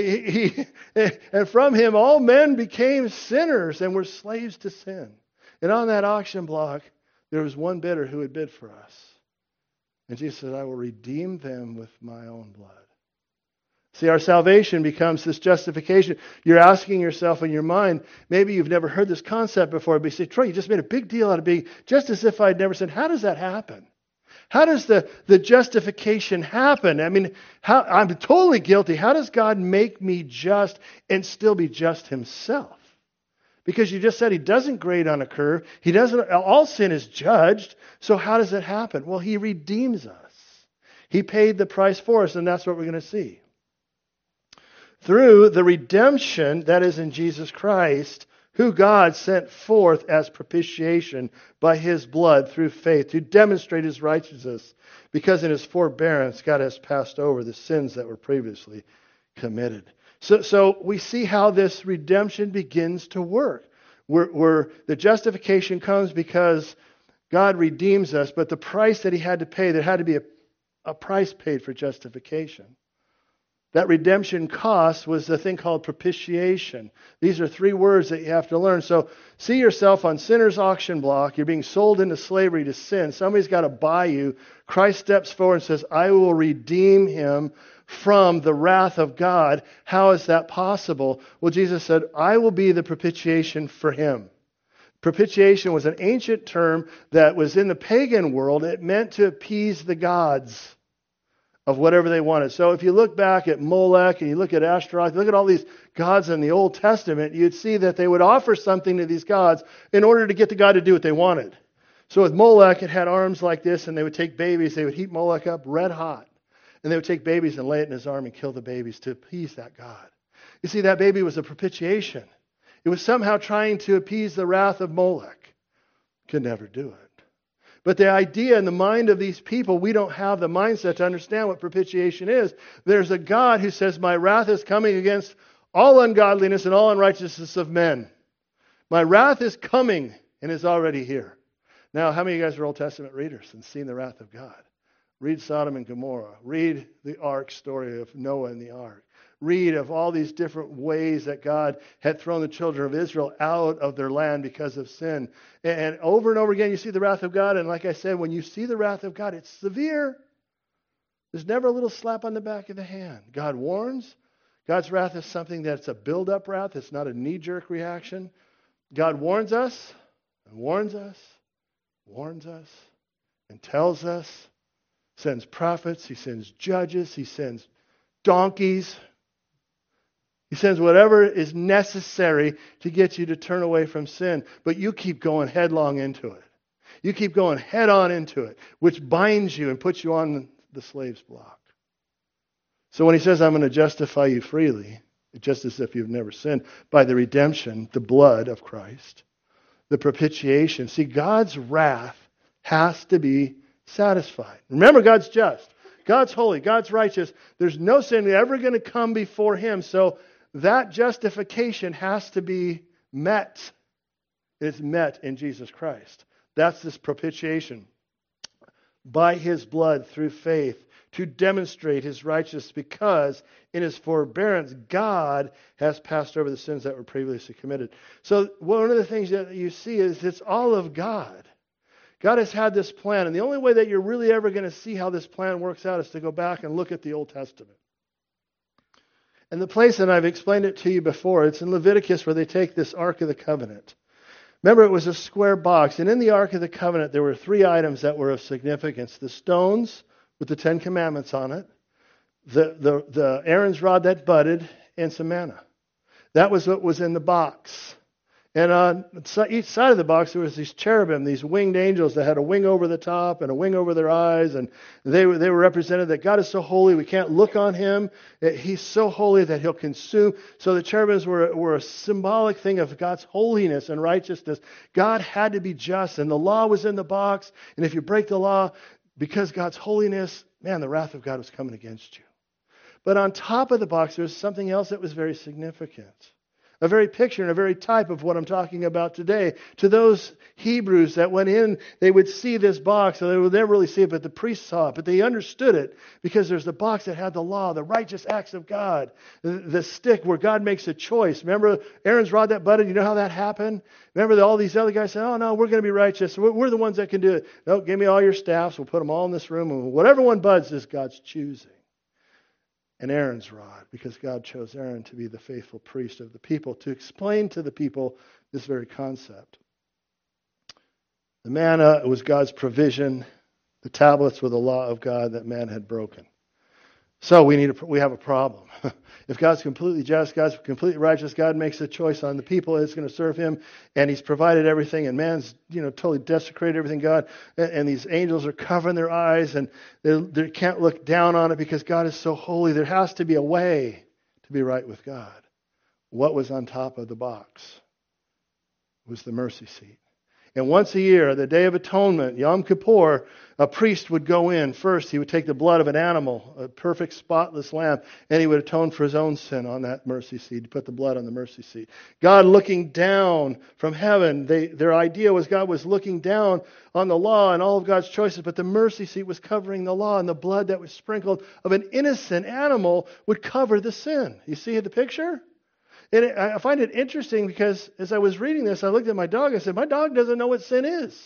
And from him, all men became sinners and were slaves to sin. And on that auction block, there was one bidder who would bid for us. And Jesus said, I will redeem them with my own blood. See, our salvation becomes this justification. You're asking yourself in your mind, maybe you've never heard this concept before, but you say, Troy, you just made a big deal out of being just as if I'd never sinned. How does that happen? How does the justification happen? I mean, I'm totally guilty. How does God make me just and still be just himself? Because you just said he doesn't grade on a curve. He doesn't. All sin is judged. So how does it happen? Well, he redeems us. He paid the price for us, and that's what we're going to see. Through the redemption that is in Jesus Christ, who God sent forth as propitiation by his blood through faith to demonstrate his righteousness, because in his forbearance God has passed over the sins that were previously committed. So we see how this redemption begins to work. Where the justification comes because God redeems us, but the price that he had to pay, there had to be a price paid for justification. That redemption cost was the thing called propitiation. These are 3 words that you have to learn. So see yourself on sinner's auction block. You're being sold into slavery to sin. Somebody's got to buy you. Christ steps forward and says, I will redeem him from the wrath of God. How is that possible? Well, Jesus said, I will be the propitiation for him. Propitiation was an ancient term that was in the pagan world. It meant to appease the gods of whatever they wanted. So if you look back at Molech and you look at Ashtaroth, look at all these gods in the Old Testament, you'd see that they would offer something to these gods in order to get the god to do what they wanted. So with Molech, it had arms like this, and they would take babies, they would heat Molech up red hot, and they would take babies and lay it in his arm and kill the babies to appease that god. You see, that baby was a propitiation. It was somehow trying to appease the wrath of Molech. Could never do it. But the idea in the mind of these people, we don't have the mindset to understand what propitiation is. There's a God who says, my wrath is coming against all ungodliness and all unrighteousness of men. My wrath is coming and is already here. Now, how many of you guys are Old Testament readers and seen the wrath of God? Read Sodom and Gomorrah. Read the ark story of Noah and the ark. Read of all these different ways that God had thrown the children of Israel out of their land because of sin. And over and over again, you see the wrath of God. And like I said, when you see the wrath of God, it's severe. There's never a little slap on the back of the hand. God warns. God's wrath is something that's a build-up wrath. It's not a knee-jerk reaction. God warns us, and warns us, warns us, and tells us. Sends prophets. He sends judges. He sends donkeys. He sends whatever is necessary to get you to turn away from sin. But you keep going headlong into it. You keep going head on into it, which binds you and puts you on the slave's block. So when he says, I'm going to justify you freely, just as if you've never sinned, by the redemption, the blood of Christ, the propitiation. See, God's wrath has to be satisfied. Remember, God's just. God's holy. God's righteous. There's no sin ever going to come before him. So that justification has to be met. It's met in Jesus Christ. That's this propitiation. By his blood through faith to demonstrate his righteousness, because in his forbearance God has passed over the sins that were previously committed. So one of the things that you see is it's all of God. God has had this plan, and the only way that you're really ever going to see how this plan works out is to go back and look at the Old Testament. And the place, and I've explained it to you before, it's in Leviticus where they take this Ark of the Covenant. Remember, it was a square box, and in the Ark of the Covenant there were 3 items that were of significance. The stones with the 10 Commandments on it, the Aaron's rod that budded, and some manna. That was what was in the box. And on each side of the box, there was these cherubim, these winged angels that had a wing over the top and a wing over their eyes. And they were represented that God is so holy, we can't look on him. He's so holy that he'll consume. So the cherubims were a symbolic thing of God's holiness and righteousness. God had to be just, and the law was in the box. And if you break the law, because God's holiness, man, the wrath of God was coming against you. But on top of the box, there was something else that was very significant. A very picture and a very type of what I'm talking about today. To those Hebrews that went in, they would see this box, and they would never really see it, but the priests saw it. But they understood it because there's the box that had the law, the righteous acts of God. The stick where God makes a choice. Remember Aaron's rod that budded? You know how that happened? Remember that all these other guys said, oh no, we're going to be righteous. We're the ones that can do it. No, give me all your staffs. We'll put them all in this room. And whatever one buds is God's choosing. And Aaron's rod, because God chose Aaron to be the faithful priest of the people, to explain to the people this very concept. The manna was God's provision. The tablets were the law of God that man had broken. So we have a problem. If God's completely just, God's completely righteous, God makes a choice on the people that's going to serve him, and he's provided everything, and man's totally desecrated everything God, and these angels are covering their eyes, and they can't look down on it because God is so holy. There has to be a way to be right with God. What was on top of the box was the mercy seat. And once a year, the Day of Atonement, Yom Kippur, a priest would go in. First, he would take the blood of an animal, a perfect, spotless lamb, and he would atone for his own sin on that mercy seat. He put the blood on the mercy seat. God looking down from heaven, their idea was God was looking down on the law and all of God's choices, but the mercy seat was covering the law, and the blood that was sprinkled of an innocent animal would cover the sin. You see the picture? And I find it interesting because as I was reading this, I looked at my dog. I said, my dog doesn't know what sin is.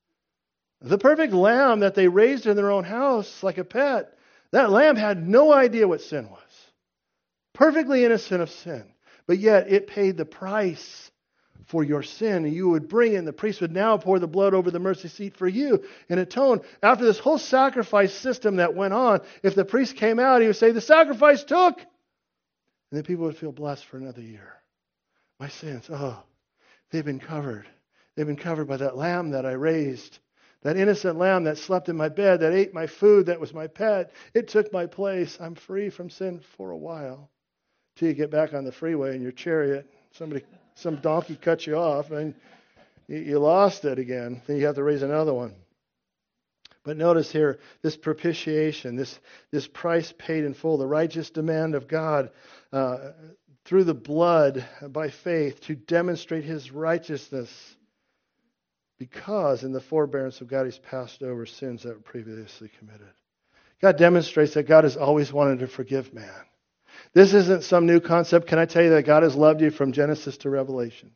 The perfect lamb that they raised in their own house like a pet, that lamb had no idea what sin was. Perfectly innocent of sin. But yet it paid the price for your sin. And you would bring in, the priest would now pour the blood over the mercy seat for you and atone. After this whole sacrifice system that went on, if the priest came out, he would say, the sacrifice took. And then people would feel blessed for another year. My sins, they've been covered. They've been covered by that lamb that I raised. That innocent lamb that slept in my bed, that ate my food, that was my pet. It took my place. I'm free from sin for a while. Till you get back on the freeway in your chariot. Some donkey cut you off and you lost it again. Then you have to raise another one. But notice here, this propitiation, this price paid in full, the righteous demand of God through the blood by faith to demonstrate his righteousness, because in the forbearance of God he's passed over sins that were previously committed. God demonstrates that God has always wanted to forgive man. This isn't some new concept. Can I tell you that God has loved you from Genesis to Revelation?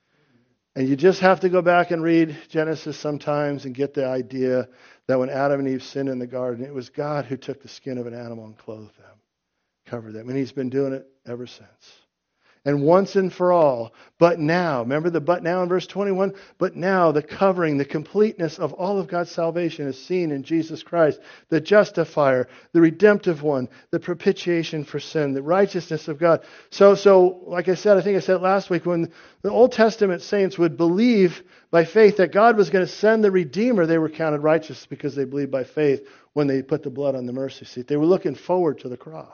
And you just have to go back and read Genesis sometimes and get the idea that when Adam and Eve sinned in the garden, it was God who took the skin of an animal and clothed them, covered them. And he's been doing it ever since. And once and for all, but now, remember the but now in verse 21? But now the covering, the completeness of all of God's salvation is seen in Jesus Christ, the justifier, the redemptive one, the propitiation for sin, the righteousness of God. So like I said, I think I said last week, when the Old Testament saints would believe by faith that God was going to send the Redeemer, they were counted righteous because they believed by faith when they put the blood on the mercy seat. They were looking forward to the cross.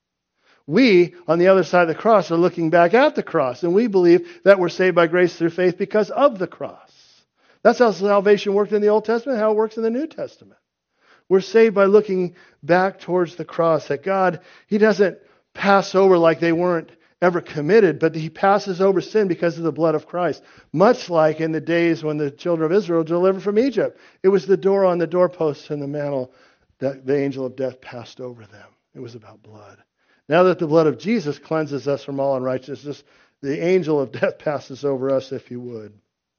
We, on the other side of the cross, are looking back at the cross, and we believe that we're saved by grace through faith because of the cross. That's how salvation worked in the Old Testament, how it works in the New Testament. We're saved by looking back towards the cross, that God, he doesn't pass over like they weren't ever committed, but he passes over sin because of the blood of Christ. Much like in the days when the children of Israel delivered from Egypt. It was the door on the doorposts and the mantle that the angel of death passed over them. It was about blood. Now that the blood of Jesus cleanses us from all unrighteousness, the angel of death passes over us, if you would.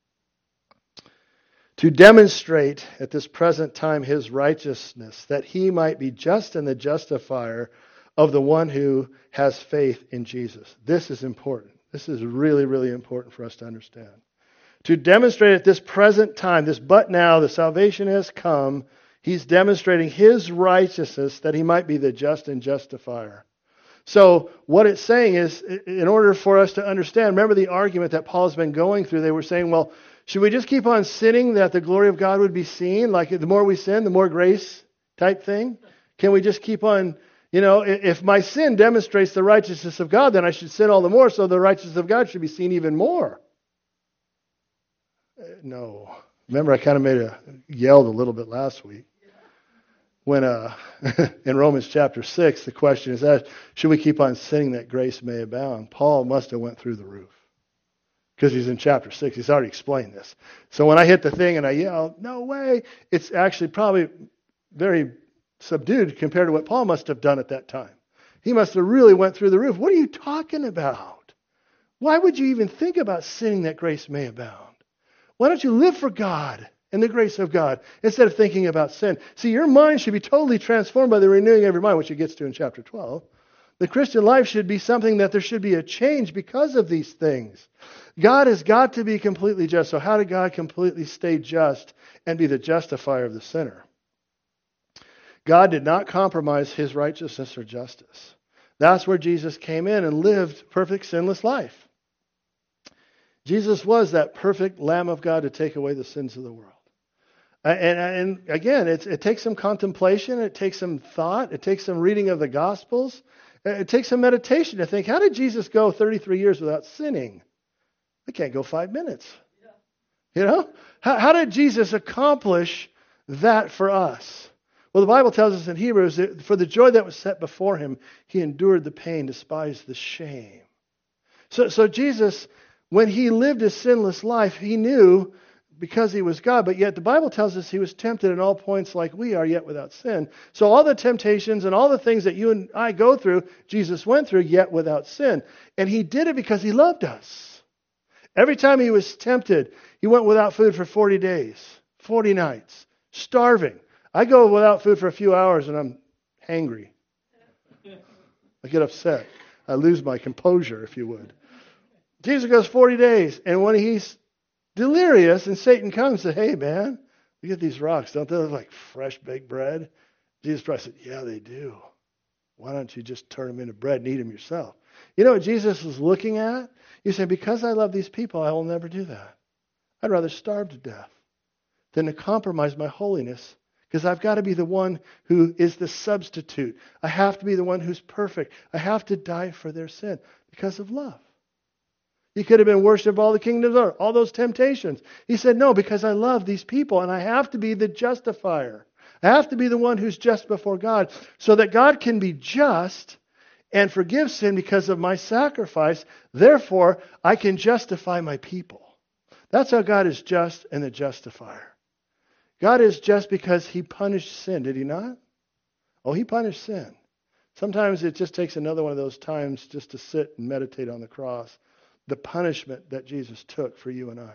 To demonstrate at this present time his righteousness, that he might be just and the justifier of the one who has faith in Jesus. This is important. This is really, really important for us to understand. To demonstrate at this present time, this but now, the salvation has come, He's demonstrating His righteousness that He might be the just and justifier. So what it's saying is, in order for us to understand, remember the argument that Paul's been going through. They were saying, well, should we just keep on sinning that the glory of God would be seen? Like the more we sin, the more grace type thing? Can we just keep on, if my sin demonstrates the righteousness of God, then I should sin all the more, so the righteousness of God should be seen even more. No. Remember, I kind of yelled a little bit last week. When in Romans chapter 6, the question is asked, should we keep on sinning that grace may abound? Paul must have went through the roof. Because he's in chapter 6. He's already explained this. So when I hit the thing and I yell, no way, it's actually probably very subdued compared to what Paul must have done at that time. He must have really went through the roof. What are you talking about? Why would you even think about sinning that grace may abound? Why don't you live for God and the grace of God instead of thinking about sin? See, your mind should be totally transformed by the renewing of your mind, which he gets to in chapter 12. The Christian life should be something that there should be a change because of these things. God has got to be completely just. So how did God completely stay just and be the justifier of the sinner? God did not compromise His righteousness or justice. That's where Jesus came in and lived perfect, sinless life. Jesus was that perfect Lamb of God to take away the sins of the world. And again, it takes some contemplation, it takes some thought, it takes some reading of the Gospels, it takes some meditation to think, how did Jesus go 33 years without sinning? I can't go 5 minutes. How did Jesus accomplish that for us? Well, the Bible tells us in Hebrews that for the joy that was set before Him, He endured the pain, despised the shame. So Jesus, when He lived a sinless life, He knew because He was God, but yet the Bible tells us He was tempted in all points like we are, yet without sin. So all the temptations and all the things that you and I go through, Jesus went through, yet without sin. And He did it because He loved us. Every time He was tempted, He went without food for 40 days, 40 nights, starving. I go without food for a few hours and I'm hangry. I get upset. I lose my composure, if you would. Jesus goes 40 days, and when He's delirious and Satan comes and says, hey man, look at these rocks. Don't they look like fresh baked bread? Jesus probably said, yeah, they do. Why don't you just turn them into bread and eat them yourself? You know what Jesus was looking at? He said, because I love these people, I will never do that. I'd rather starve to death than to compromise my holiness, because I've got to be the one who is the substitute. I have to be the one who's perfect. I have to die for their sin because of love. He could have been worship of all the kingdoms of earth, all those temptations. He said, no, because I love these people and I have to be the justifier. I have to be the one who's just before God so that God can be just and forgive sin because of my sacrifice. Therefore, I can justify my people. That's how God is just and the justifier. God is just because He punished sin, did He not? Oh, He punished sin. Sometimes it just takes another one of those times just to sit and meditate on the cross. The punishment that Jesus took for you and I.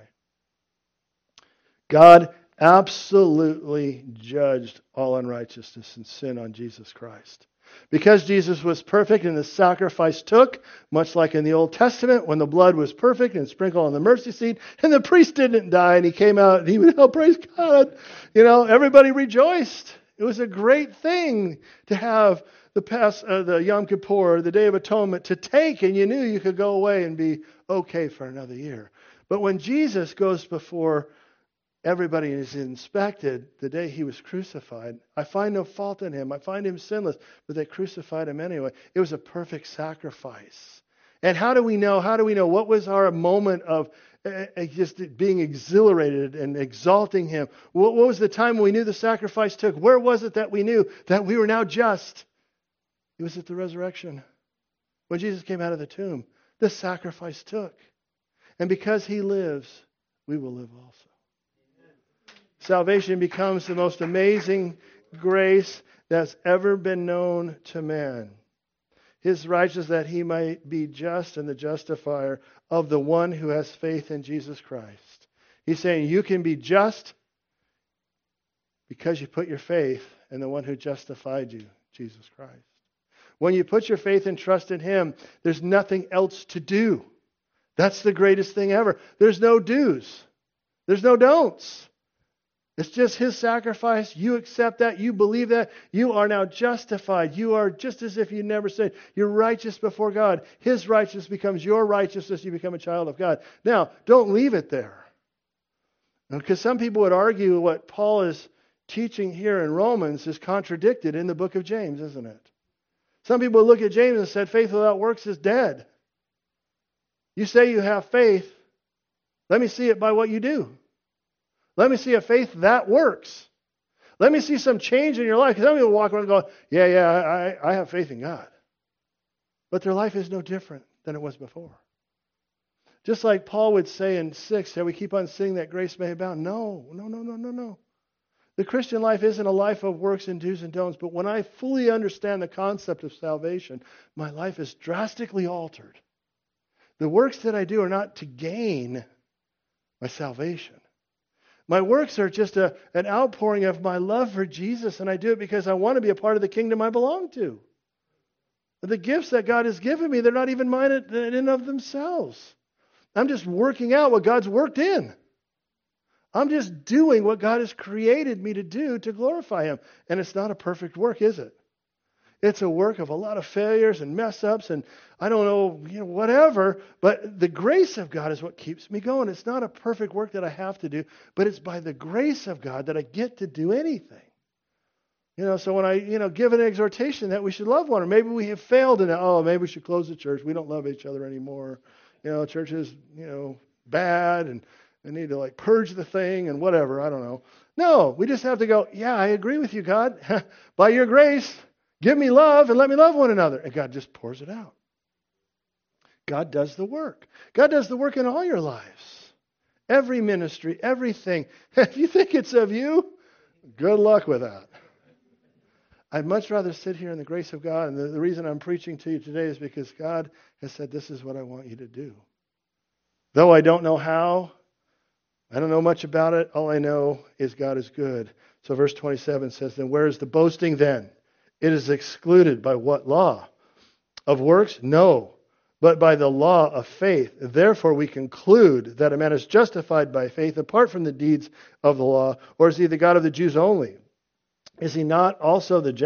God absolutely judged all unrighteousness and sin on Jesus Christ. Because Jesus was perfect and the sacrifice took, much like in the Old Testament when the blood was perfect and sprinkled on the mercy seat, and the priest didn't die and he came out and he would, oh, praise God. Everybody rejoiced. It was a great thing to have the Yom Kippur, the Day of Atonement, to take, and you knew you could go away and be okay for another year. But when Jesus goes before everybody is inspected the day He was crucified, I find no fault in Him. I find Him sinless, but they crucified Him anyway. It was a perfect sacrifice. And how do we know? What was our moment of just being exhilarated and exalting Him? What was the time when we knew the sacrifice took? Where was it that we knew that we were now just? It was at the resurrection. When Jesus came out of the tomb, the sacrifice took. And because He lives, we will live also. Salvation becomes the most amazing grace that's ever been known to man. His righteousness that He might be just and the justifier of the one who has faith in Jesus Christ. He's saying you can be just because you put your faith in the one who justified you, Jesus Christ. When you put your faith and trust in Him, there's nothing else to do. That's the greatest thing ever. There's no do's. There's no don'ts. It's just His sacrifice. You accept that. You believe that. You are now justified. You are just as if you never sinned. You're righteous before God. His righteousness becomes your righteousness. You become a child of God. Now, don't leave it there. Because some people would argue what Paul is teaching here in Romans is contradicted in the book of James, isn't it? Some people would look at James and said, faith without works is dead. You say you have faith. Let me see it by what you do. Let me see a faith that works. Let me see some change in your life. Because some people walk around and go, I have faith in God. But their life is no different than it was before. Just like Paul would say in 6, that we keep on seeing that grace may abound. No. The Christian life isn't a life of works and do's and don'ts. But when I fully understand the concept of salvation, my life is drastically altered. The works that I do are not to gain my salvation. My works are just an outpouring of my love for Jesus, and I do it because I want to be a part of the kingdom I belong to. The gifts that God has given me, they're not even mine in and of themselves. I'm just working out what God's worked in. I'm just doing what God has created me to do to glorify Him. And it's not a perfect work, is it? It's a work of a lot of failures and mess-ups and I don't know, whatever. But the grace of God is what keeps me going. It's not a perfect work that I have to do, but it's by the grace of God that I get to do anything. So when I, give an exhortation that we should love one another, maybe we have failed in it. Oh, maybe we should close the church. We don't love each other anymore. Church is, bad and I need to purge the thing and whatever. I don't know. No, we just have to go, I agree with you, God. By your grace, give me love and let me love one another. And God just pours it out. God does the work. God does the work in all your lives. Every ministry, everything. If you think it's of you, good luck with that. I'd much rather sit here in the grace of God. And the reason I'm preaching to you today is because God has said, this is what I want you to do. Though I don't know how, I don't know much about it. All I know is God is good. So verse 27 says, then where is the boasting then? It is excluded by what law? Of works? No, but by the law of faith. Therefore we conclude that a man is justified by faith apart from the deeds of the law. Or is he the God of the Jews only? Is he not also the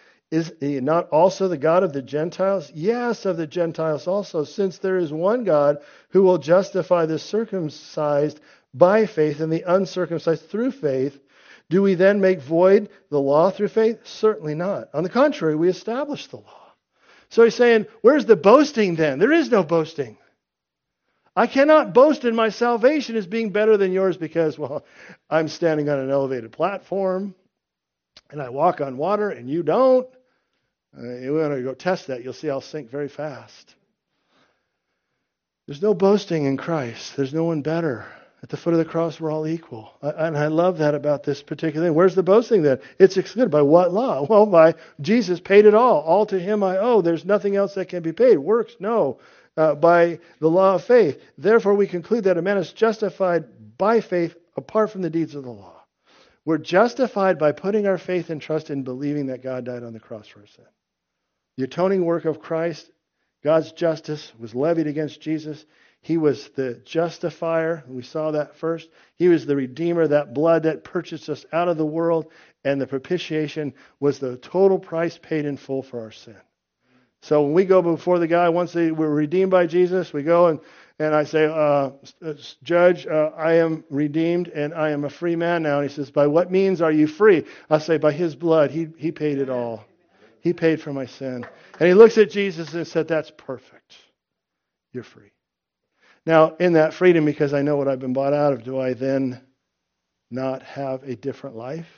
God of the Gentiles? Yes, of the Gentiles also, since there is one God who will justify the circumcised by faith and the uncircumcised through faith. Do we then make void the law through faith? Certainly not. On the contrary, we establish the law. So he's saying, where's the boasting then? There is no boasting. I cannot boast in my salvation as being better than yours because, I'm standing on an elevated platform and I walk on water and you don't. You want to go test that. You'll see I'll sink very fast. There's no boasting in Christ. There's no one better. At the foot of the cross, we're all equal. And I love that about this particular thing. Where's the boasting then? It's excluded. By what law? Well, by Jesus paid it all. All to Him I owe. There's nothing else that can be paid. Works? No. By the law of faith. Therefore, we conclude that a man is justified by faith apart from the deeds of the law. We're justified by putting our faith and trust in believing that God died on the cross for our sin. The atoning work of Christ, God's justice, was levied against Jesus. He was the justifier. We saw that first. He was the redeemer, that blood that purchased us out of the world. And the propitiation was the total price paid in full for our sin. So when we go before the guy, once we're redeemed by Jesus, we go and I say, Judge, I am redeemed and I am a free man now. And he says, by what means are you free? I say, by His blood. He paid it all. He paid for my sin. And he looks at Jesus and said, that's perfect. You're free. Now, in that freedom, because I know what I've been bought out of, do I then not have a different life?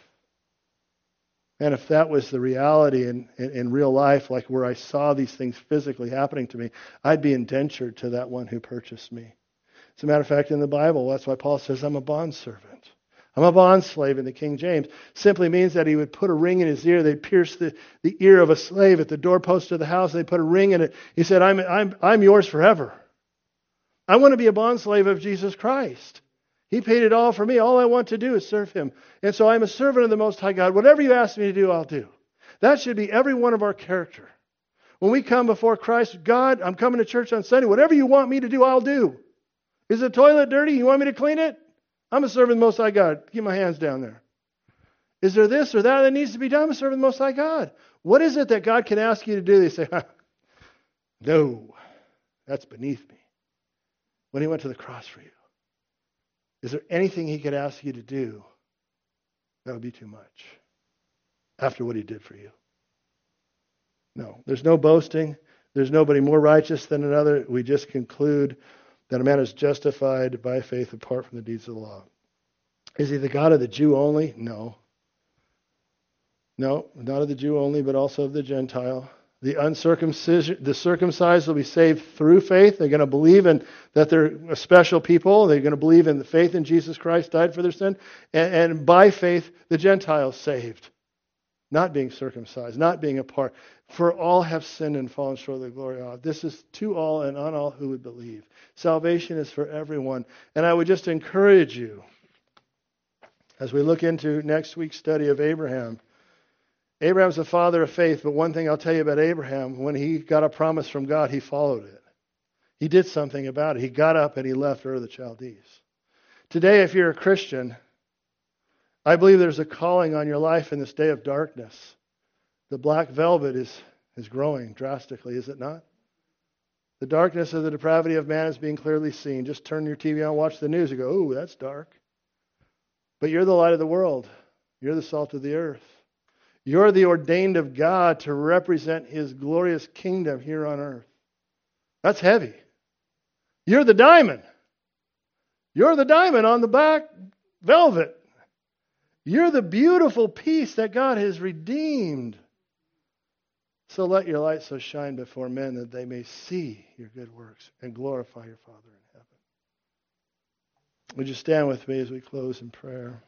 And if that was the reality in real life, like where I saw these things physically happening to me, I'd be indentured to that one who purchased me. As a matter of fact, in the Bible, that's why Paul says, I'm a bondservant. I'm a bondslave in the King James. Simply means that he would put a ring in his ear. They'd pierce the ear of a slave at the doorpost of the house. They'd put a ring in it. He said, I'm yours forever. I want to be a bondslave of Jesus Christ. He paid it all for me. All I want to do is serve Him. And so I'm a servant of the Most High God. Whatever you ask me to do, I'll do. That should be every one of our character. When we come before Christ, God, I'm coming to church on Sunday. Whatever you want me to do, I'll do. Is the toilet dirty? You want me to clean it? I'm a servant of the Most High God. Keep my hands down there. Is there this or that needs to be done to serve the Most High God? What is it that God can ask you to do? They say, no, that's beneath me. When he went to the cross for you, is there anything he could ask you to do that would be too much after what he did for you? No, there's no boasting. There's nobody more righteous than another. We just conclude that a man is justified by faith apart from the deeds of the law. Is he the God of the Jew only? No. No, not of the Jew only, but also of the Gentile. The circumcised will be saved through faith. They're going to believe in that they're a special people. They're going to believe in the faith in Jesus Christ died for their sin. And by faith, the Gentiles saved. Not being circumcised, not being a part. For all have sinned and fallen short of the glory of God. This is to all and on all who would believe. Salvation is for everyone. And I would just encourage you, as we look into next week's study of Abraham, Abraham's the father of faith, but one thing I'll tell you about Abraham, when he got a promise from God, he followed it. He did something about it. He got up and he left Ur of the Chaldees. Today, if you're a Christian, I believe there's a calling on your life in this day of darkness. The black velvet is growing drastically, is it not? The darkness of the depravity of man is being clearly seen. Just turn your TV on, watch the news, and go, ooh, that's dark. But you're the light of the world. You're the salt of the earth. You're the ordained of God to represent his glorious kingdom here on earth. That's heavy. You're the diamond. You're the diamond on the black velvet. You're the beautiful piece that God has redeemed. So let your light so shine before men that they may see your good works and glorify your Father in heaven. Would you stand with me as we close in prayer?